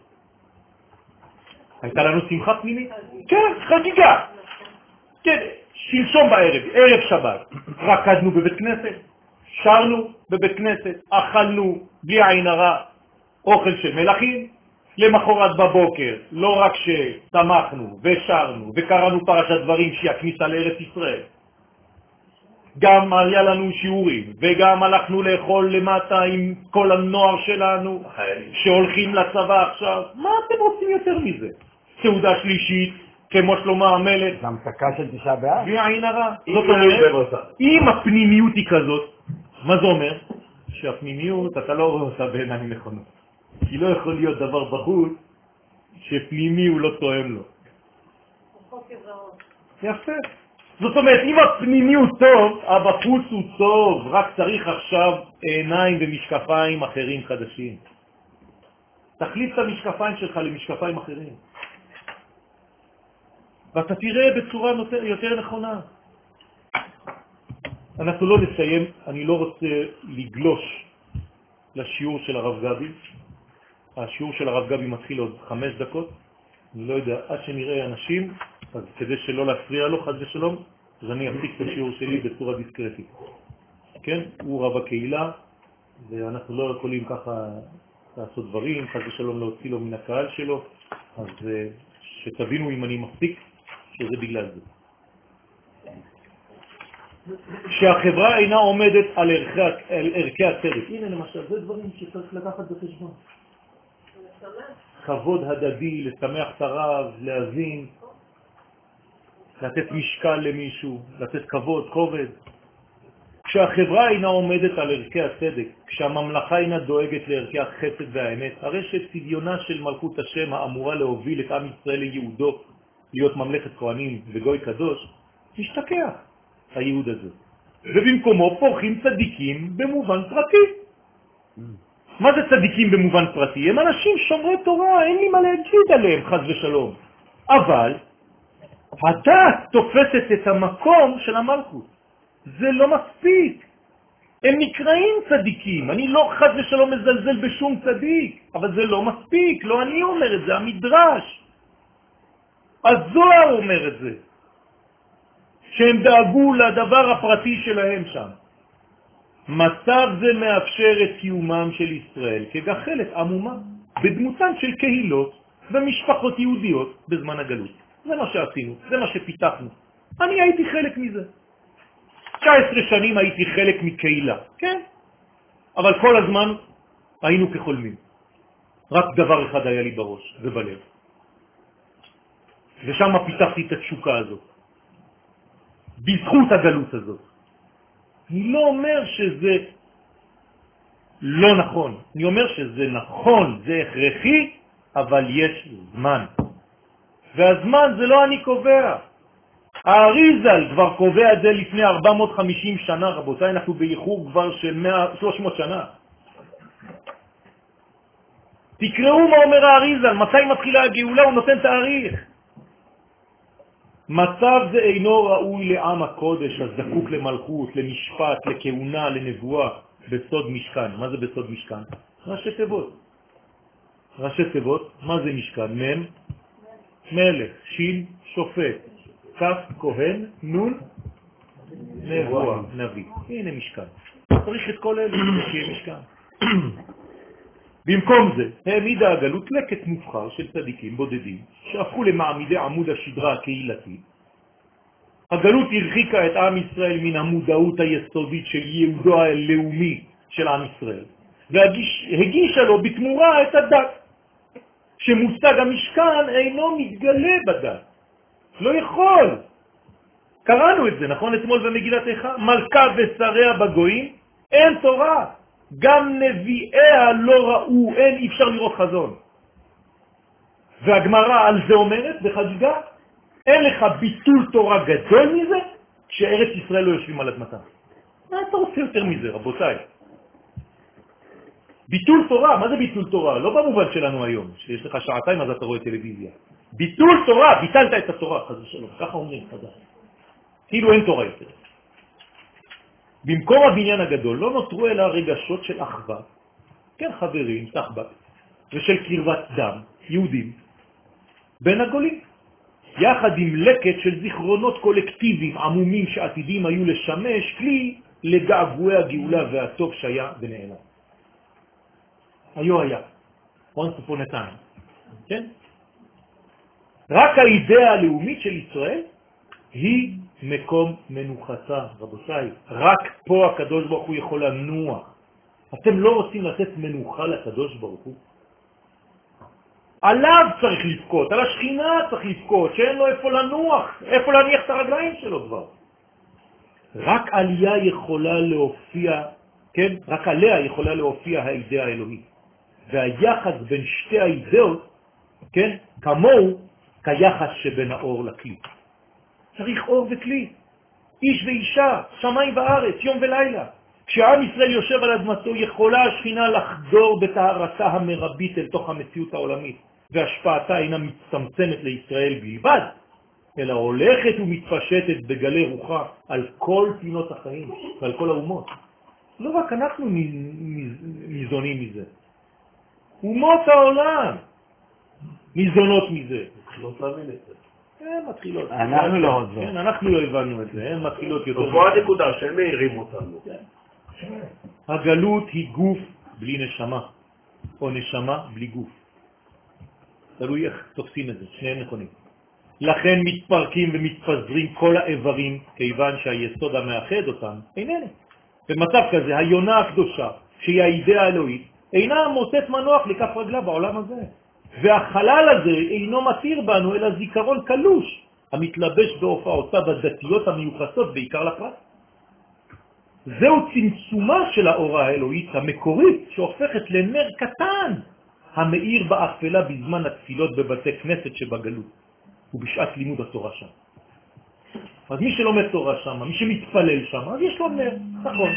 [SPEAKER 1] הייתה לנו שמחה פנימית? כן, חגיגה. כן, שלשום בערב, ערב שבת. רקדנו בבית כנסת, שרנו בבית כנסת, אכלנו בלי עין הרע אוכל של מלאכים. למחרת בבוקר, לא רק שתמכנו ושרנו וקראנו פרשת דברים שהיא הכניסה לארץ ישראל, גם היה לנו שיעורים, וגם הלכנו לאכול למטה עם כל הנוער שלנו שהולכים לצבא עכשיו. מה אתם רוצים יותר מזה? סעודה שלישית, כמו שלמה המלך.
[SPEAKER 3] גם תקה של תשעה באב.
[SPEAKER 1] ועין הרע. זאת אומרת, אם הפנימיות היא כזאת, מה זה אומר? שהפנימיות אתה לא רואה אותה בעיניים נכונות. כי לא יכול להיות דבר בחוץ שפנימי הוא לא תואם לו. יפה. זאת אומרת, אם הפנימי הוא טוב, הבחוץ הוא טוב, רק צריך עכשיו עיניים ומשקפיים אחרים חדשים. תחליף את המשקפיים שלך למשקפיים אחרים. ואתה תראה בצורה יותר נכונה. אנחנו לא נסיים, אני לא רוצה לגלוש לשיעור של הרב גבי. השיעור של הרב גבי מתחיל עוד חמש דקות. אני לא יודע, עד שנראה אנשים, אז כדי שלא להפריע לו, חד ושלום, אז אני אפסיק את השיעור שלי בצורה דיסקרטית. כן? הוא רב הקהילה, ואנחנו לא יכולים ככה לעשות דברים, חד ושלום להוציא לו מן הקהל שלו, אז שתבינו אם אני מפסיק, שזה בגלל זה. שהחברה אינה עומדת על ערכי, על ערכי הצדק. הנה למשל, זה דברים שצריך לקחת בחשבון. כבוד הדדי, לשמח את הרב, להזין, לתת משקל למישהו, לתת כבוד, כובד. כשהחברה אינה עומדת על ערכי הצדק, כשהממלכה אינה דואגת לערכי החסד והאמת, הרי שצביונה של מלכות השם האמורה להוביל את עם ישראל ליהודו, להיות ממלכת כהנים וגוי קדוש, משתכח היהוד הזה. ובמקומו פורחים צדיקים במובן פרטי. מה זה צדיקים במובן פרטי? הם אנשים שומרי תורה, אין לי מה להגיד עליהם, חס ושלום. אבל הדת תופסת את המקום של המלכות. זה לא מספיק. הם נקראים צדיקים. אני לא חד ושלום מזלזל בשום צדיק, אבל זה לא מספיק. לא אני אומר את זה, המדרש. הזוהר אומר את זה. שהם דאגו לדבר הפרטי שלהם שם. מצב זה מאפשר את קיומם של ישראל כגחלת עמומה, בדמותן של קהילות ומשפחות יהודיות בזמן הגלות. זה מה שעשינו, זה מה שפיתחנו. אני הייתי חלק מזה. תשע עשרה שנים הייתי חלק מקהילה, כן? אבל כל הזמן היינו כחולמים. רק דבר אחד היה לי בראש ובלב. ושם פיתחתי את התשוקה הזאת. בזכות הגלות הזאת. אני לא אומר שזה לא נכון. אני אומר שזה נכון, זה הכרחי, אבל יש זמן. והזמן זה לא אני קובע. האריזל כבר קובע את זה לפני ארבע מאות וחמישים שנה, רבותיי, אנחנו באיחור כבר של שלוש מאות שנה. תקראו מה אומר האריזל, מתי מתחילה הגאולה, הוא נותן תאריך. מצב זה אינו ראוי לעם הקודש, הזקוק למלכות, למשפט, לכהונה, לנבואה, בסוד משכן. מה זה בסוד משכן? ראשי תיבות. ראשי תיבות, מה זה משכן? מם, מלך, שיל, שופט, כף, כהן, נון, נבואה, נביא. הנה משכן. צריך את כל אלה שיהיה משכן. במקום זה, העמידה הגלות לקט מובחר של צדיקים בודדים, שהפכו למעמידי עמוד השדרה הקהילתי. הגלות הרחיקה את עם ישראל מן המודעות היסודית של יהודו הלאומי של עם ישראל, והגישה לו בתמורה את הדת, שמושג המשכן אינו מתגלה בדת. לא יכול. קראנו את זה, נכון? אתמול במגילת איכה. מלכה ושריה בגויים, אין תורה. גם נביאיה לא ראו, אין, אי אפשר לראות חזון. והגמרא על זה אומרת בחגיגה, אין לך ביטול תורה גדול מזה, כשארץ ישראל לא יושבים על אדמתם. מה אתה רוצה יותר מזה, רבותיי? ביטול תורה, מה זה ביטול תורה? לא במובן שלנו היום, שיש לך שעתיים אז אתה רואה טלוויזיה. ביטול תורה, ביטלת את התורה, חז ושלום, ככה אומרים חזק. כאילו אין תורה יותר. במקום הבניין הגדול לא נותרו אלא רגשות של אחווה, כן חברים, סחבק, ושל קרבת דם, יהודים, בין הגולים. יחד עם לקט של זיכרונות קולקטיביים עמומים שעתידים היו לשמש כלי לגעגועי הגאולה והטוב שהיה ונעלם. היו היה. once upon a time. כן? רק האידאה הלאומית של ישראל היא מקום מנוחתה, רבותיי. רק פה הקדוש ברוך הוא יכול לנוח. אתם לא רוצים לתת מנוחה לקדוש ברוך הוא? עליו צריך לבכות, על השכינה צריך לבכות, שאין לו איפה לנוח, איפה להניח את הרגליים שלו כבר. רק עליה יכולה להופיע, כן? רק עליה יכולה להופיע האידאה האלוהית. והיחס בין שתי האידאות, כן? כמוהו כיחס שבין האור לכלי. צריך אור וכלי. איש ואישה, שמיים וארץ, יום ולילה. כשעם ישראל יושב על אדמתו, יכולה השכינה לחדור בטהרתה המרבית אל תוך המציאות העולמית, והשפעתה אינה מצטמצמת לישראל בלבד, אלא הולכת ומתפשטת בגלי רוחה על כל פינות החיים ועל כל האומות. לא רק אנחנו ניזונים מזה. אומות העולם ניזונות מזה.
[SPEAKER 4] מתחילות להבין את זה.
[SPEAKER 1] הן מתחילות.
[SPEAKER 3] אנחנו לא עוד זה.
[SPEAKER 1] כן, אנחנו לא הבנו את זה, הן מתחילות יותר.
[SPEAKER 4] פה הנקודה שהם מעירים אותנו.
[SPEAKER 1] הגלות היא גוף בלי נשמה, או נשמה בלי גוף. תלוי איך תופסים את זה, שניהם נכונים. לכן מתפרקים ומתפזרים כל האיברים, כיוון שהיסוד המאחד אותם איננו. במצב כזה, היונה הקדושה, שהיא האידאה האלוהית, אינה מוצאת מנוח לכף רגלה בעולם הזה. והחלל הזה אינו מתיר בנו אלא זיכרון קלוש, המתלבש בהופעותיו הדתיות המיוחסות בעיקר לפרט. זהו צמצומה של האורה האלוהית המקורית, שהופכת לנר קטן, המאיר באפלה בזמן התפילות בבתי כנסת שבגלות, ובשעת לימוד התורה שם. אז מי שלומד תורה שם, מי שמתפלל שם, אז יש לו נר, נכון.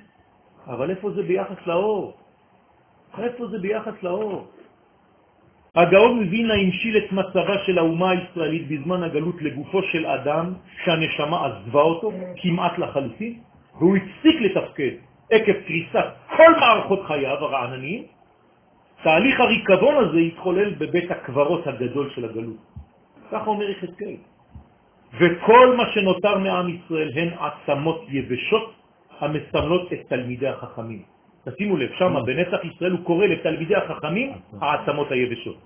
[SPEAKER 1] אבל איפה זה ביחס לאור? איפה זה ביחס לאור? הגאון מווילנה המשיל את מצבה של האומה הישראלית בזמן הגלות לגופו של אדם שהנשמה עזבה אותו כמעט לחלוטין, והוא הפסיק לתפקד עקב קריסת כל מערכות חייו הרעננים. תהליך הריקבון הזה התחולל בבית הקברות הגדול של הגלות. ככה אומר יחזקאל. וכל מה שנותר מעם ישראל הן עצמות יבשות המסמלות את תלמידי החכמים. תשימו לב, שם בנצח ישראל הוא קורא לתלמידי החכמים העצמות היבשות.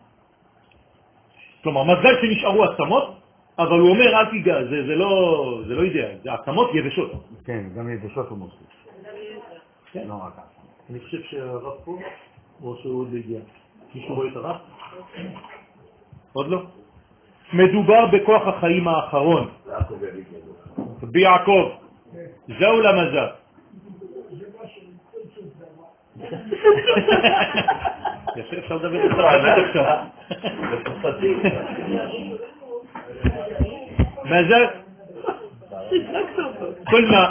[SPEAKER 1] כלומר, מזל שנשארו עצמות, אבל הוא אומר, אל תיגע, זה, זה לא, זה לא יודע, זה עצמות יבשות.
[SPEAKER 3] כן, גם יבשות הוא מוסיף.
[SPEAKER 1] כן.
[SPEAKER 3] לא רק עצמות.
[SPEAKER 1] אני חושב שהרב פה, או שהוא עוד הגיע. מישהו רואה את הרב? עוד לא? מדובר בכוח החיים האחרון. ביעקב. זהו למזל. יפה, אפשר לדבר את זה עכשיו. מזל. כל מה.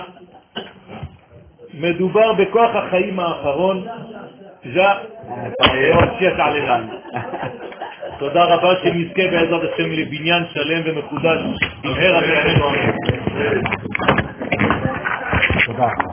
[SPEAKER 1] מדובר בכוח החיים האחרון. זה ממשיך עלינו. תודה רבה שנזכה בעזרת השם לבניין שלם ומחודש במהרה בימינו.
[SPEAKER 3] תודה.